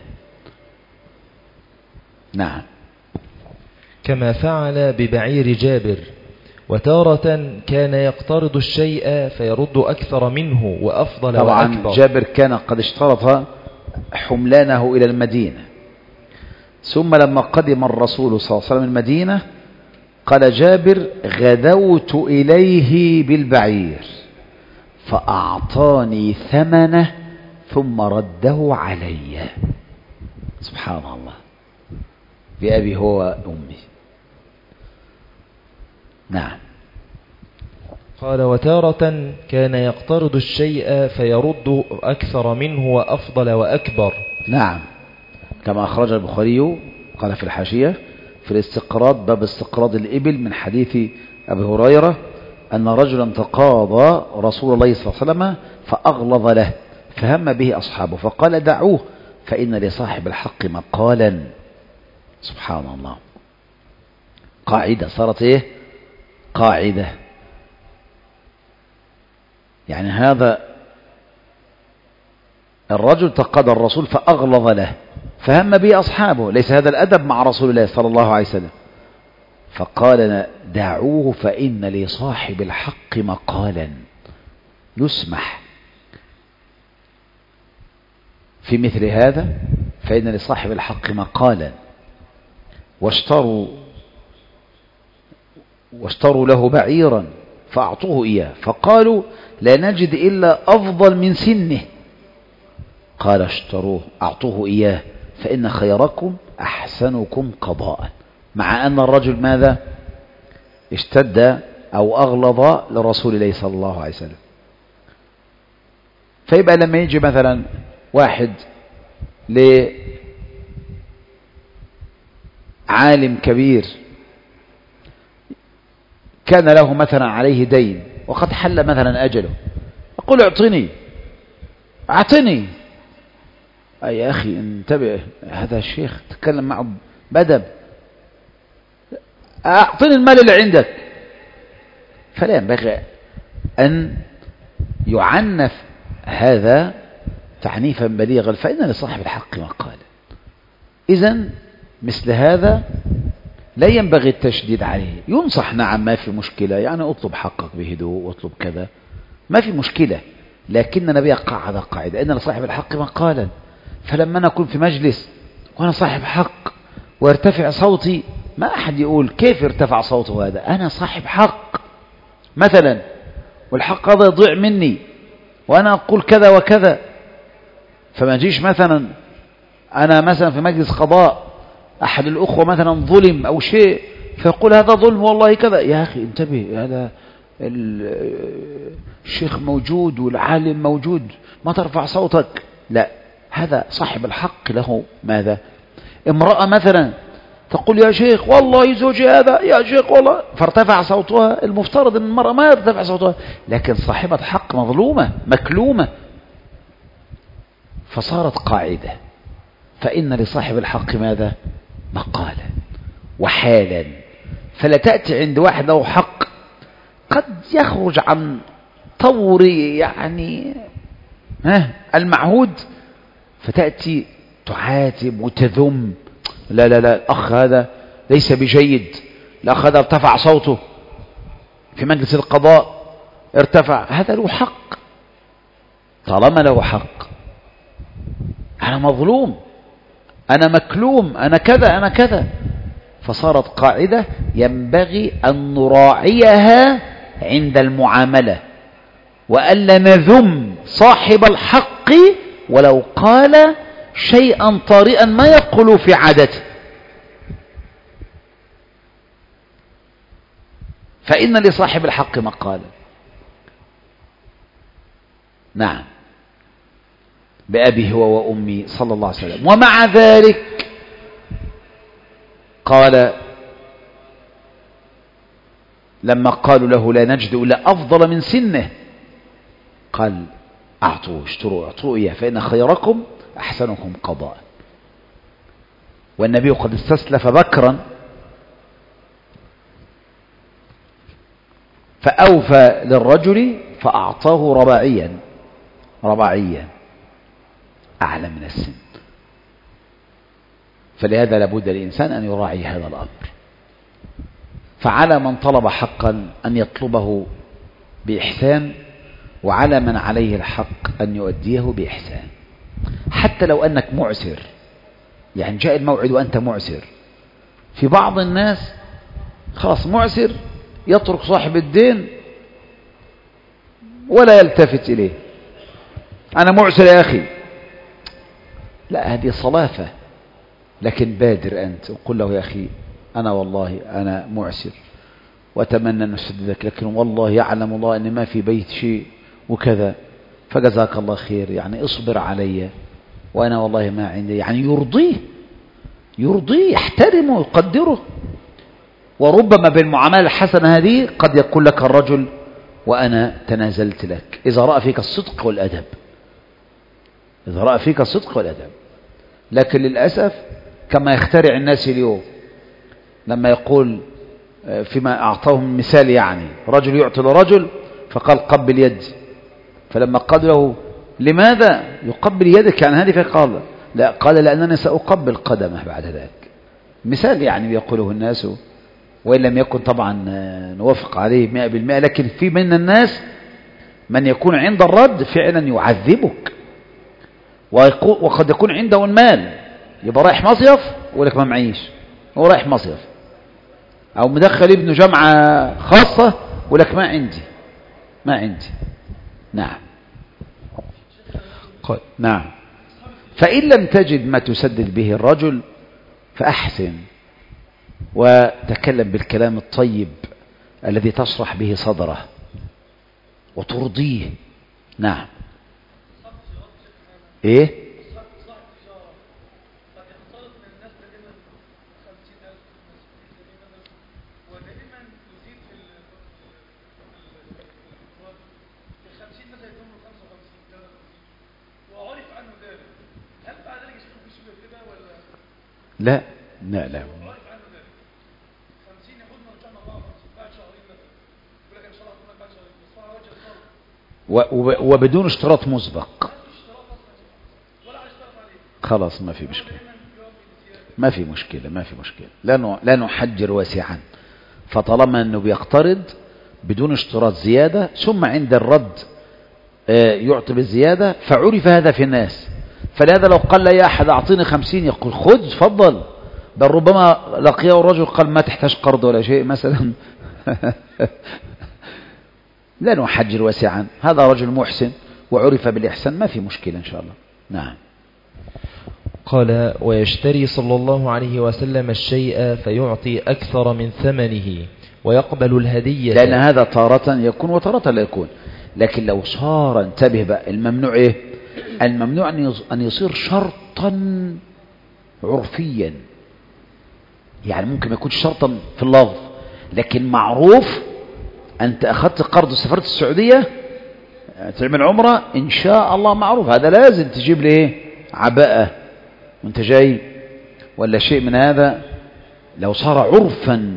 نعم. كما فعل ببعير جابر. وتارة كان يقترض الشيء فيرد أكثر منه وأفضل طبعا وأكبر. جابر كان قد اشترط حملانه إلى المدينة، ثم لما قدم الرسول صلى الله عليه وسلم المدينة قال جابر غدوت إليه بالبعير فأعطاني ثمنه ثم رده علي. سبحان الله. بأبي هو وأمي. نعم. قال وتارة كان يقترض الشيء فيرد أكثر منه وأفضل وأكبر. نعم. كما أخرج البخاري قال في الحاشية في الاستقراض، باب استقراض الإبل، من حديث أبي هريرة أن رجلا تقاضى رسول الله صلى الله عليه وسلم فأغلظ له فهم به أصحابه فقال دعوه فإن لصاحب الحق مقالا. سبحان الله. قاعدة صارت إيه؟ قاعدة. يعني هذا الرجل تقاضى الرسول فأغلظ له فهم به أصحابه، ليس هذا الأدب مع رسول الله صلى الله عليه وسلم، فقال دعوه فإن لصاحب الحق مقالا. يسمح في مثل هذا، فإن لصاحب الحق مقالا. واشتروا واشتروا له بعيرا فأعطوه إياه فقالوا لا نجد إلا أفضل من سنه. قال اشتروه أعطوه إياه فإن خيركم أحسنكم قضاء، مع أن الرجل ماذا اشتد أو أغلظ لرسول الله صلى الله عليه وسلم. فيبقى لما يجي مثلا واحد لعالم كبير كان له مثلا عليه دين وقد حل مثلا أجله، يقول اعطني اعطني، أي يا أخي انتبه، هذا الشيخ تكلم معه بدب، أعطني المال اللي عندك. فلا ينبغي أن يعنف هذا تعنيفا بليغا، فإن لصاحب الحق مقالا. إذن مثل هذا لا ينبغي التشديد عليه، ينصح نعم ما في مشكلة، يعني اطلب حقك بهدوء واطلب كذا ما في مشكلة، لكن النبي قاعدة قاعدة إن لصاحب الحق مقالا. فلما أنا أكون في مجلس وأنا صاحب حق ويرتفع صوتي، ما أحد يقول كيف ارتفع صوته هذا، أنا صاحب حق مثلا والحق هذا يضيع مني وأنا أقول كذا وكذا، فما جيش مثلا أنا مثلا في مجلس قضاء أحد الأخوة مثلا ظلم أو شيء فيقول هذا ظلم والله كذا، يا أخي انتبه، هذا الشيخ موجود والعالم موجود ما ترفع صوتك. لا، هذا صاحب الحق له ماذا؟ امرأة مثلا تقول يا شيخ والله زوجي هذا، يا شيخ والله، فارتفع صوتها، المفترض ان المرأة ما يرتفع صوتها، لكن صاحبة حق مظلومة مكلومة، فصارت قاعدة. فإن لصاحب الحق ماذا؟ مقالا وحالا. فلا تأتي عند واحد له حق قد يخرج عن طور يعني ها المعهود، فتأتي تعاتب وتذم، لا لا لا الأخ هذا ليس بجيد، الأخ هذا ارتفع صوته في مجلس القضاء، ارتفع، هذا له حق، طالما له حق أنا مظلوم، أنا مكلوم، أنا كذا أنا كذا. فصارت قاعدة ينبغي أن نراعيها عند المعاملة، وألا نذم صاحب الحق ولو قال شيئا طارئا ما يقول في عادته. فإن لصاحب الحق مقالا. نعم، بأبي هو وأمي صلى الله عليه وسلم. ومع ذلك قال لما قالوا له لا نجد إلا أفضل من سنه، قال أعطوه اشتروا أعطوه إياه فإن خيركم أحسنكم قضاء. والنبي قد استسلف بكرا فأوفى للرجل فأعطاه رباعيا رباعيا أعلى من السن. فلهذا لابد الإنسان أن يراعي هذا الأمر. فعلى من طلب حقا أن يطلبه بإحسان، وعلى من عليه الحق أن يؤديه بإحسان. حتى لو أنك معسر، يعني جاء الموعد وأنت معسر، في بعض الناس خلاص معسر يترك صاحب الدين ولا يلتفت إليه، أنا معسر يا أخي، لا، هذه صلافة. لكن بادر أنت وقل له يا أخي أنا والله أنا معسر وأتمنى أن أسددك، لكن والله يعلم الله أن ما في بيت شيء وكذا، فجزاك الله خير، يعني اصبر علي وأنا والله ما عندي، يعني يرضيه يرضيه يحترمه يقدره. وربما بالمعاملة الحسنة هذه قد يقول لك الرجل وأنا تنازلت لك، إذا رأى فيك الصدق والأدب، إذا رأى فيك الصدق والأدب. لكن للأسف كما يخترع الناس اليوم، لما يقول فيما أعطاهم مثال، يعني رجل يعطي لرجل فقال قبل يدي، فلما قال له لماذا يقبل يدك يعني هذه، فقال لا، قال لأنني سأقبل قدمه بعد ذلك. مثال يعني يقوله الناس، وإن لم يكن طبعا نوافق عليه مئة بالمئة، لكن في من الناس من يكون عند الرد فعلا يعذبك، وقد يكون عنده المال، يبقى رايح مصيف ويقول لك ما معيش، هو رايح مصيف، أو مدخل ابنه جامعة خاصة ويقول لك ما عندي ما عندي. نعم قال نعم فإن لم تجد ما تسدد به الرجل فأحسن وتكلم بالكلام الطيب الذي تشرح به صدره وترضيه. نعم. ايه لا لا لا وبدون اشتراط مسبق خلاص ما في مشكلة ما في مشكلة ما في مشكلة لا لا نحجر واسعا. فطالما انه بيقترض بدون اشتراط زيادة ثم عند الرد يعطي بالزيادة فعرف هذا في الناس. فلهذا لو قال لي أحد أعطيني خمسين يقول خذ فضل، بل ربما لقيه الرجل قال ما تحتاج قرض ولا شيء مثلا. لا نحجر واسعا، هذا رجل محسن وعرف بالإحسان ما في مشكلة إن شاء الله. نعم. قال ويشتري صلى الله عليه وسلم الشيء فيعطي أكثر من ثمنه ويقبل الهدية، لأن هذا تارة يكون وتارة لا يكون. لكن لو صار، انتبه بقى، الممنوع إيه؟ الممنوع أن يصير شرطا عرفيا، يعني ممكن ما يكونش شرطا في اللفظ لكن معروف. أنت أخذت قرض سفرت السعودية تعمل عمرة إن شاء الله، معروف هذا لازم تجيب لي إيه؟ عباءة وانت جاي ولا شيء من هذا. لو صار عرفا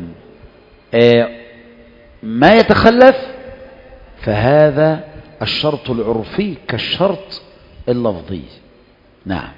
ما يتخلف فهذا الشرط العرفي كالشرط اللفظي. نعم.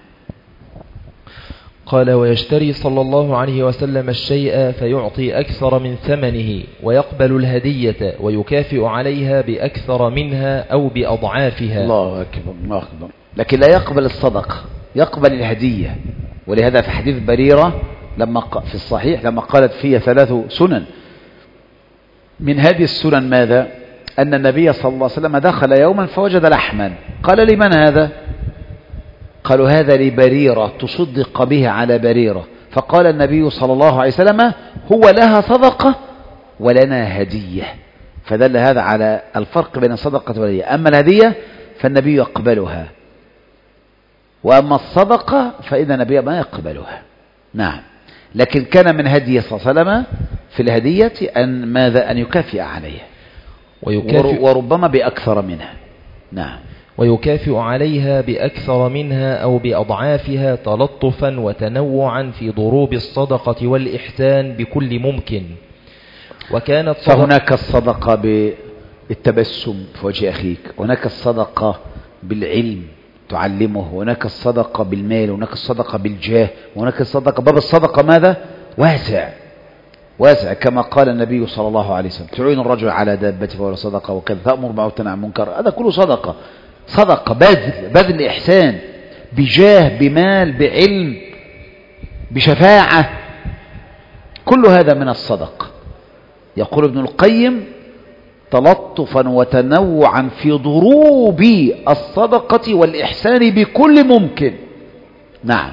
قال ويشتري صلى الله عليه وسلم الشيء فيعطي أكثر من ثمنه ويقبل الهدية ويكافئ عليها بأكثر منها أو بأضعافها. الله أكبر الله أكبر. لكن لا يقبل الصدقة، يقبل الهدية. ولهذا في حديث بريرة لما في الصحيح لما قالت فيه ثلاث سنن، من هذه السنن ماذا؟ أن النبي صلى الله عليه وسلم دخل يوما فوجد لحما، قال لمن هذا؟ قالوا هذا لبريرة تصدق به على بريرة. فقال النبي صلى الله عليه وسلم هو لها صدقة ولنا هدية. فدل هذا على الفرق بين الصدقة والهدية. أما الهدية فالنبي يقبلها، وأما الصدقة فإذا النبي ما يقبلها. نعم. لكن كان من هدي صلى الله عليه وسلم في الهدية أن ماذا؟ أن يكافئ عليها ويكافئ وربما بأكثر منها. نعم. ويكافئ عليها بأكثر منها أو بأضعافها تلطفا وتنوعا في ضروب الصدقة والإحسان بكل ممكن. وكانت فهناك الصدقة بالتبسم في وجه أخيك، وهناك الصدقة بالعلم تعلمه، وهناك الصدقة بالمال، وهناك الصدقة بالجاه، وهناك الصدقة. باب الصدقة ماذا؟ واسع واسع، كما قال النبي صلى الله عليه وسلم تعين الرجل على دابته ولا صدقة وكذا، تأمر بالمعروف وتنهى عن المنكر، هذا كله صدقة. صدقة بذل بذل إحسان بجاه بمال بعلم بشفاعة، كل هذا من الصدقة. يقول ابن القيم تلطفا وتنوعا في ضروب الصدقة والإحسان بكل ممكن. نعم.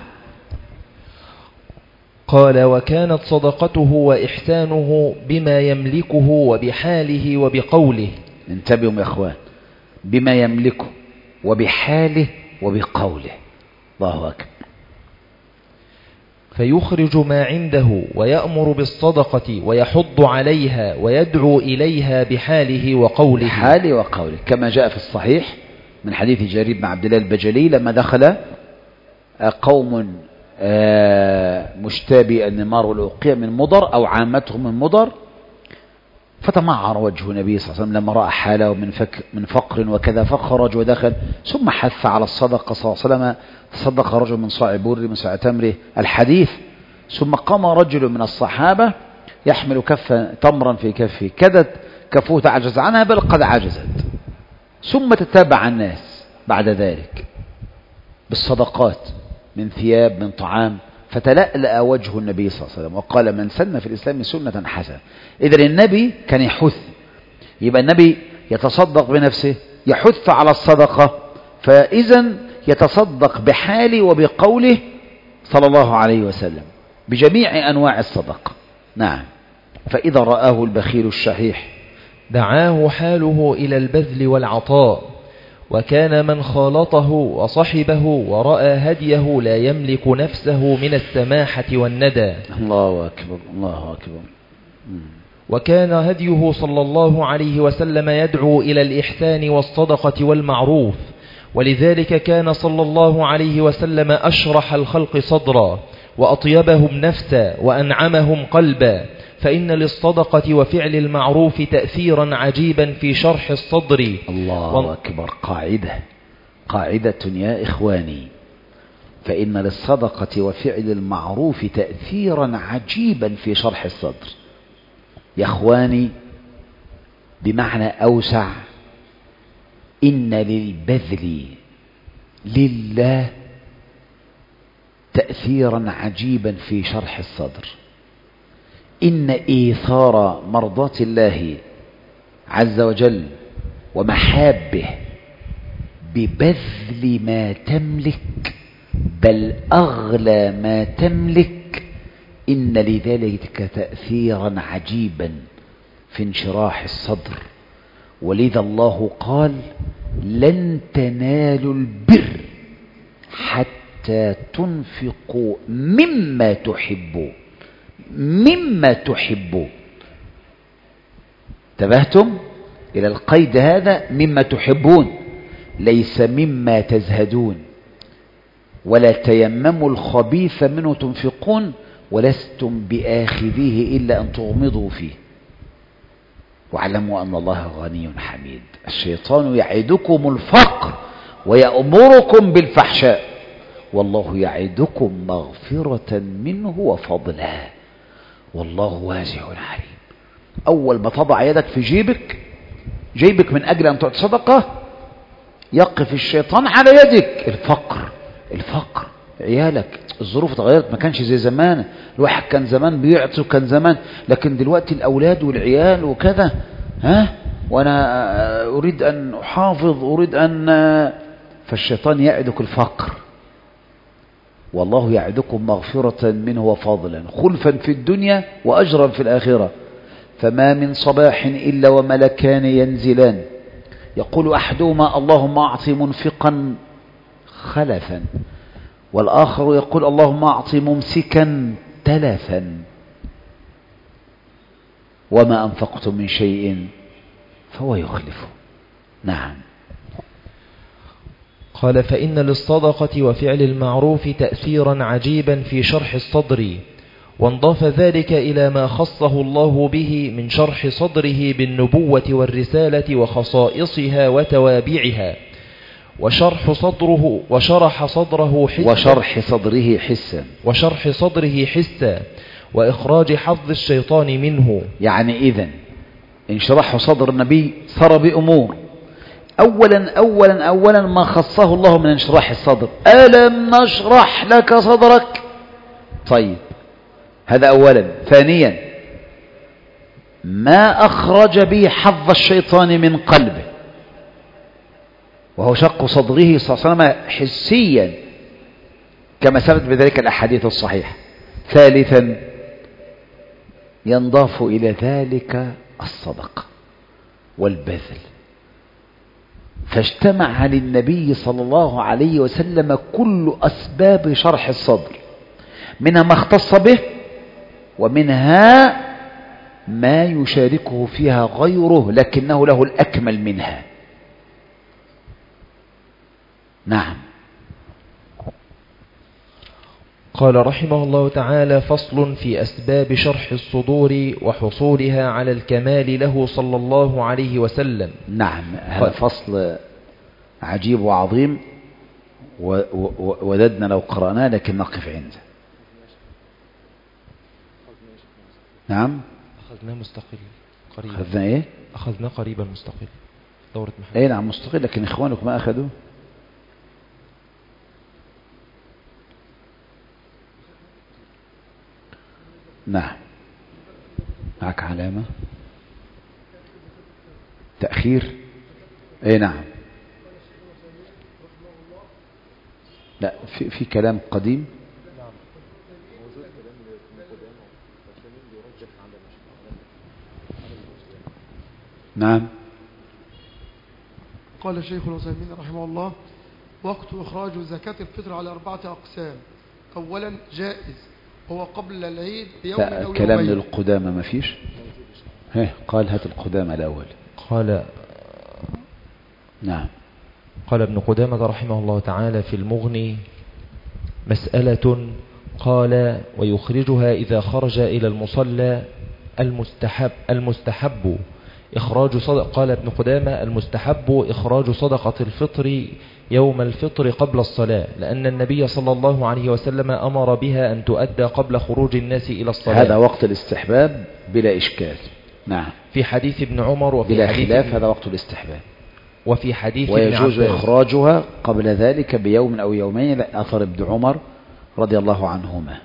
قال وكانت صدقته وإحسانه بما يملكه وبحاله وبقوله. انتبهوا يا إخوان، بما يملكه وبحاله وبقوله. الله أكبر. فيخرج ما عنده ويأمر بالصدقة ويحض عليها ويدعو إليها بحاله وقوله. حاله وقوله، كما جاء في الصحيح من حديث جرير بن عبد الله البجلي لما دخل قوم مشتابي النمار والأوقية من مضر أو عامتهم من مضر، فتمعر وجه النبي صلى الله عليه وسلم لما رأى حاله من, فك من فقر وكذا، فخرج ودخل ثم حث على الصدقة صلى الله عليه وسلم. تصدق رجل من صاع بر من صاع تمره الحديث. ثم قام رجل من الصحابة يحمل كف تمرا في كفه، كدت كفه تعجز عنها بل قد عجزت. ثم تتابع الناس بعد ذلك بالصدقات من ثياب من طعام، فتلألأ وجه النبي صلى الله عليه وسلم وقال من سن في الإسلام سنة حسنة. إذن النبي كان يحث، يبقى النبي يتصدق بنفسه، يحث على الصدقة، فإذا يتصدق بحاله وبقوله صلى الله عليه وسلم بجميع أنواع الصدقة. نعم. فإذا رآه البخيل الشحيح دعاه حاله إلى البذل والعطاء، وكان من خالطه وصحبه ورأى هديه لا يملك نفسه من السماحة والندى. الله أكبر الله أكبر. وكان هديه صلى الله عليه وسلم يدعو إلى الإحسان والصدقة والمعروف، ولذلك كان صلى الله عليه وسلم أشرح الخلق صدرا وأطيبهم نفسا وأنعمهم قلبا، فإن للصدقة وفعل المعروف تأثيرا عجيبا في شرح الصدر. الله و... أكبر. قاعدة قاعدة يا إخواني، فإن للصدقة وفعل المعروف تأثيرا عجيبا في شرح الصدر. يا إخواني بمعنى أوسع، إن للبذل لله تأثيرا عجيبا في شرح الصدر. إن إيثار مرضات الله عز وجل ومحابه ببذل ما تملك، بل أغلى ما تملك، إن لذلك تأثيرا عجيبا في انشراح الصدر. ولذا الله قال لن تنالوا البر حتى تنفقوا مما تحبون. مما تحبون، انتبهتم إلى القيد هذا؟ مما تحبون، ليس مما تزهدون. ولا تيمموا الخبيث منه تنفقون ولستم بآخذيه إلا أن تغمضوا فيه واعلموا أن الله غني حميد. الشيطان يعدكم الفقر ويأمركم بالفحشاء، والله يعدكم مغفرة منه وفضلا، والله واسع عليم. أول ما تضع يدك في جيبك جيبك من أجل أن تعطي صدقة، يقف الشيطان على يدك. الفقر الفقر عيالك، الظروف اتغيرت، ما كانش زي زمان. الواحد كان زمان بيعطي وكان زمان، لكن دلوقتي الأولاد والعيال وكذا، ها وأنا أريد أن أحافظ، أريد أن، فالشيطان يعدك الفقر، والله يعدكم مغفرة منه وفضلا خلفا في الدنيا وأجرا في الآخرة. فما من صباح إلا وملكان ينزلان يقول أحدهما اللهم أعط منفقا خلفا، والآخر يقول اللهم أعط ممسكا تلفا، وما أنفقتم من شيء فهو يخلفه. نعم. قال فإن للصدقة وفعل المعروف تأثيرا عجيبا في شرح الصدر، وانضاف ذلك إلى ما خصه الله به من شرح صدره بالنبوة والرسالة وخصائصها وتوابعها، وشرح صدره وشرح صدره حسا وشرح صدره حسا وشرح صدره حسا وإخراج حظ الشيطان منه. يعني إذن انشرح صدر النبي صار بأمور. أولا أولا أولا ما خصه الله من انشراح الصدر، ألم نشرح لك صدرك. طيب هذا أولا. ثانيا ما أخرج به حظ الشيطان من قلبه، وهو شق صدره صلى الله عليه وسلم حسيا كما ثبت بذلك الأحاديث الصحيحة. ثالثا ينضاف إلى ذلك الصدقة والبذل، فاجتمع للنبي صلى الله عليه وسلم كل أسباب شرح الصدر، منها ما اختص به، ومنها ما يشاركه فيها غيره لكنه له الأكمل منها. نعم. قال رحمه الله تعالى: فصل في أسباب شرح الصدور وحصولها على الكمال له صلى الله عليه وسلم. نعم، هذا فصل عجيب وعظيم وددنا لو قرأناه، لكن نقف عنده. نعم، أخذناه مستقل قريبا. أخذنا إيه؟ أخذناه قريبا مستقل دورة محمد. إيه نعم مستقل، لكن إخوانكم ما أخذوا. نعم. معك علامة تأخير. اي نعم. لا في, في كلام قديم. نعم. قال الشيخ العثيمين رحمه الله: وقت إخراج زكاة الفطر على أربعة أقسام. أولا جائز وهو قبل العيد بيوم لا أو كلام يومين. للقدامى ما فيش. ها قال هات القدامى الأول. قال نعم. قال ابن قدامة رحمه الله تعالى في المغني: مسألة. قال: ويخرجها إذا خرج إلى المصلى المستحب المستحب إخراج صدق. قال ابن قدامة: المستحب إخراج صدقة الفطر يوم الفطر قبل الصلاة، لأن النبي صلى الله عليه وسلم أمر بها أن تؤدى قبل خروج الناس إلى الصلاة. هذا وقت الاستحباب بلا إشكال. نعم. في حديث ابن عمر وفي بلا حديث خلاف ابن هذا وقت الاستحباب. وفي حديث ويجوز ابن عباس إخراجها قبل ذلك بيوم أو يومين لأثر ابن عمر رضي الله عنهما.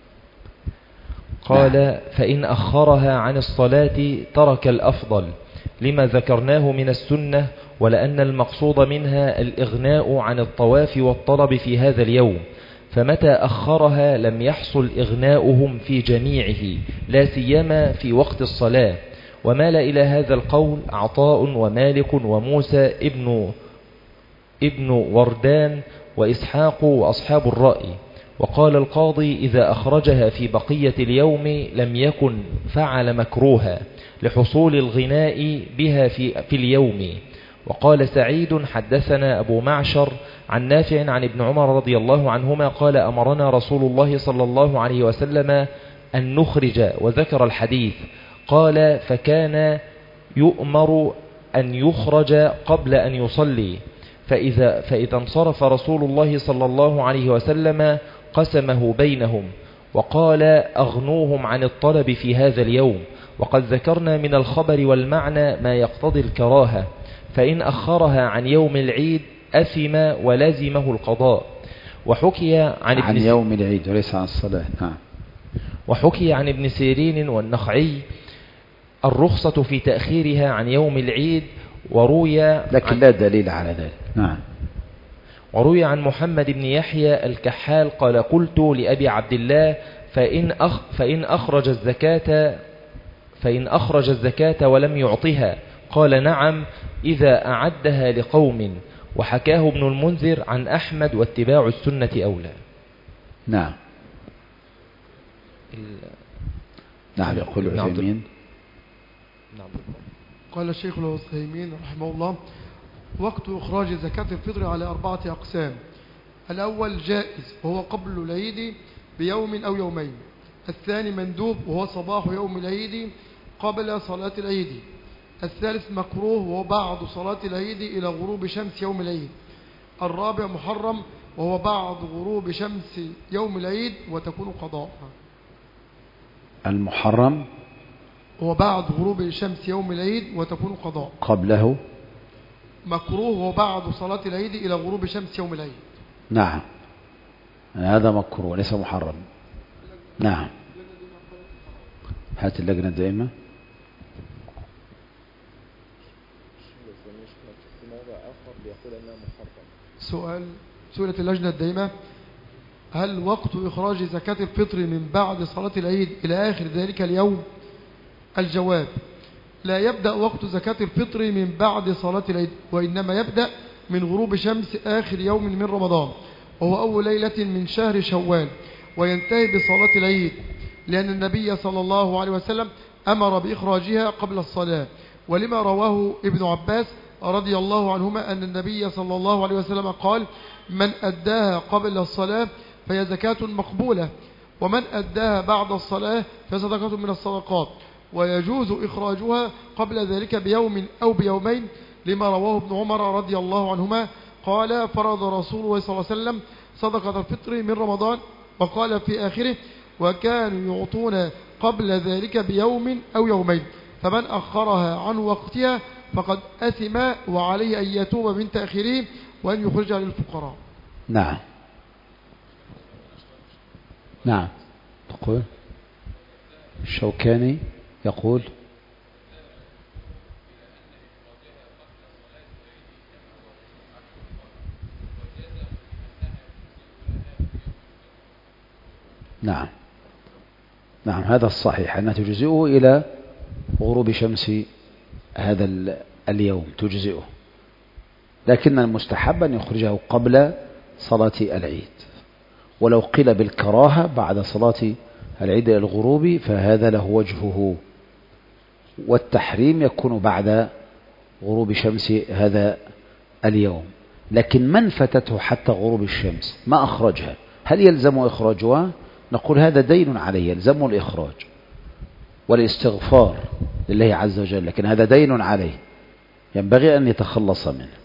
قال: نعم. فإن أخرها عن الصلاة ترك الأفضل لما ذكرناه من السنة، ولأن المقصود منها الإغناء عن الطواف والطلب في هذا اليوم، فمتى أخرها لم يحصل إغناؤهم في جميعه، لا سيما في وقت الصلاة. ومال إلى هذا القول عطاء ومالك وموسى ابن ابن وردان وإسحاق وأصحاب الرأي. وقال القاضي: إذا أخرجها في بقية اليوم لم يكن فعل مكروها لحصول الغناء بها في, في اليوم. وقال سعيد: حدثنا أبو معشر عن نافع عن ابن عمر رضي الله عنهما قال: أمرنا رسول الله صلى الله عليه وسلم أن نخرج، وذكر الحديث. قال: فكان يؤمر أن يخرج قبل أن يصلي، فإذا, فإذا انصرف رسول الله صلى الله عليه وسلم قسمه بينهم وقال: أغنوهم عن الطلب في هذا اليوم. وقد ذكرنا من الخبر والمعنى ما يقتضي الكراهة، فإن أخرها عن يوم العيد أثم ولزمه القضاء. وحكي عن, عن يوم العيد وليس عن الصلاة. نعم. وحكي عن ابن سيرين والنخعي الرخصة في تأخيرها عن يوم العيد، وروي لكن لا دليل على ذلك. نعم. وروي عن محمد بن يحيى الكحال قال: قلت لأبي عبد الله: فإن, أخ فإن أخرج الزكاة فإن أخرج الزكاة ولم يعطها؟ قال: نعم، إذا أعدها لقوم. وحكاه ابن المنذر عن أحمد: واتباع السنة أولى. نعم. نعم. يقول العثيمين: قال الشيخ العثيمين رحمه الله: وقت إخراج زكاة الفطر على أربعة أقسام. الأول جائز وهو قبل العيد بيوم أو يومين. الثاني مندوب وهو صباح يوم العيد قبل صلاة العيد. الثالث مكروه وهو بعد صلاة العيد إلى غروب شمس يوم العيد. الرابع محرم وهو بعد غروب شمس يوم العيد وتكون قضاء. المحرم وبعد غروب شمس يوم العيد وتكون قضاء. قبله مكروه وبعد صلاة العيد إلى غروب شمس يوم العيد. نعم. هذا مكروه ليس محرم. نعم. هات اللجنة الدائمة. سؤال سؤالة اللجنة الدائمة: هل وقت إخراج زكاة الفطر من بعد صلاة العيد إلى آخر ذلك اليوم؟ الجواب: لا يبدأ وقت زكاة الفطر من بعد صلاة العيد، وإنما يبدأ من غروب شمس آخر يوم من رمضان، وهو أول ليلة من شهر شوال، وينتهي بصلاة العيد، لأن النبي صلى الله عليه وسلم أمر بإخراجها قبل الصلاة، ولما رواه ابن عباس رضي الله عنهما أن النبي صلى الله عليه وسلم قال: من أداها قبل الصلاة فهي زكاة مقبولة، ومن أداها بعد الصلاة فصدقة من الصدقات، ويجوز إخراجها قبل ذلك بيوم أو بيومين، لما رواه ابن عمر رضي الله عنهما قال: فرض رسول الله صلى الله عليه وسلم صدقة الفطر من رمضان، وقال في آخره: وكانوا يعطون قبل ذلك بيوم أو يومين، فمن أخرها عن وقتها فقد أثم، وعليه أن يتوب من تأخيره وأن يخرجها للفقراء. نعم. نعم. تقول الشوكاني يقول: نعم نعم هذا الصحيح أنها تجزئه إلى غروب شمس هذا اليوم تجزئه، لكن المستحب أن يخرجه قبل صلاة العيد، ولو قيل بالكراهة بعد صلاة العيد إلى الغروب فهذا له وجهه، والتحريم يكون بعد غروب شمس هذا اليوم. لكن من فتته حتى غروب الشمس ما أخرجها هل يلزم إخراجها؟ نقول هذا دين عليه يلزم الإخراج والاستغفار لله عز وجل، لكن هذا دين عليه ينبغي أن يتخلص منه.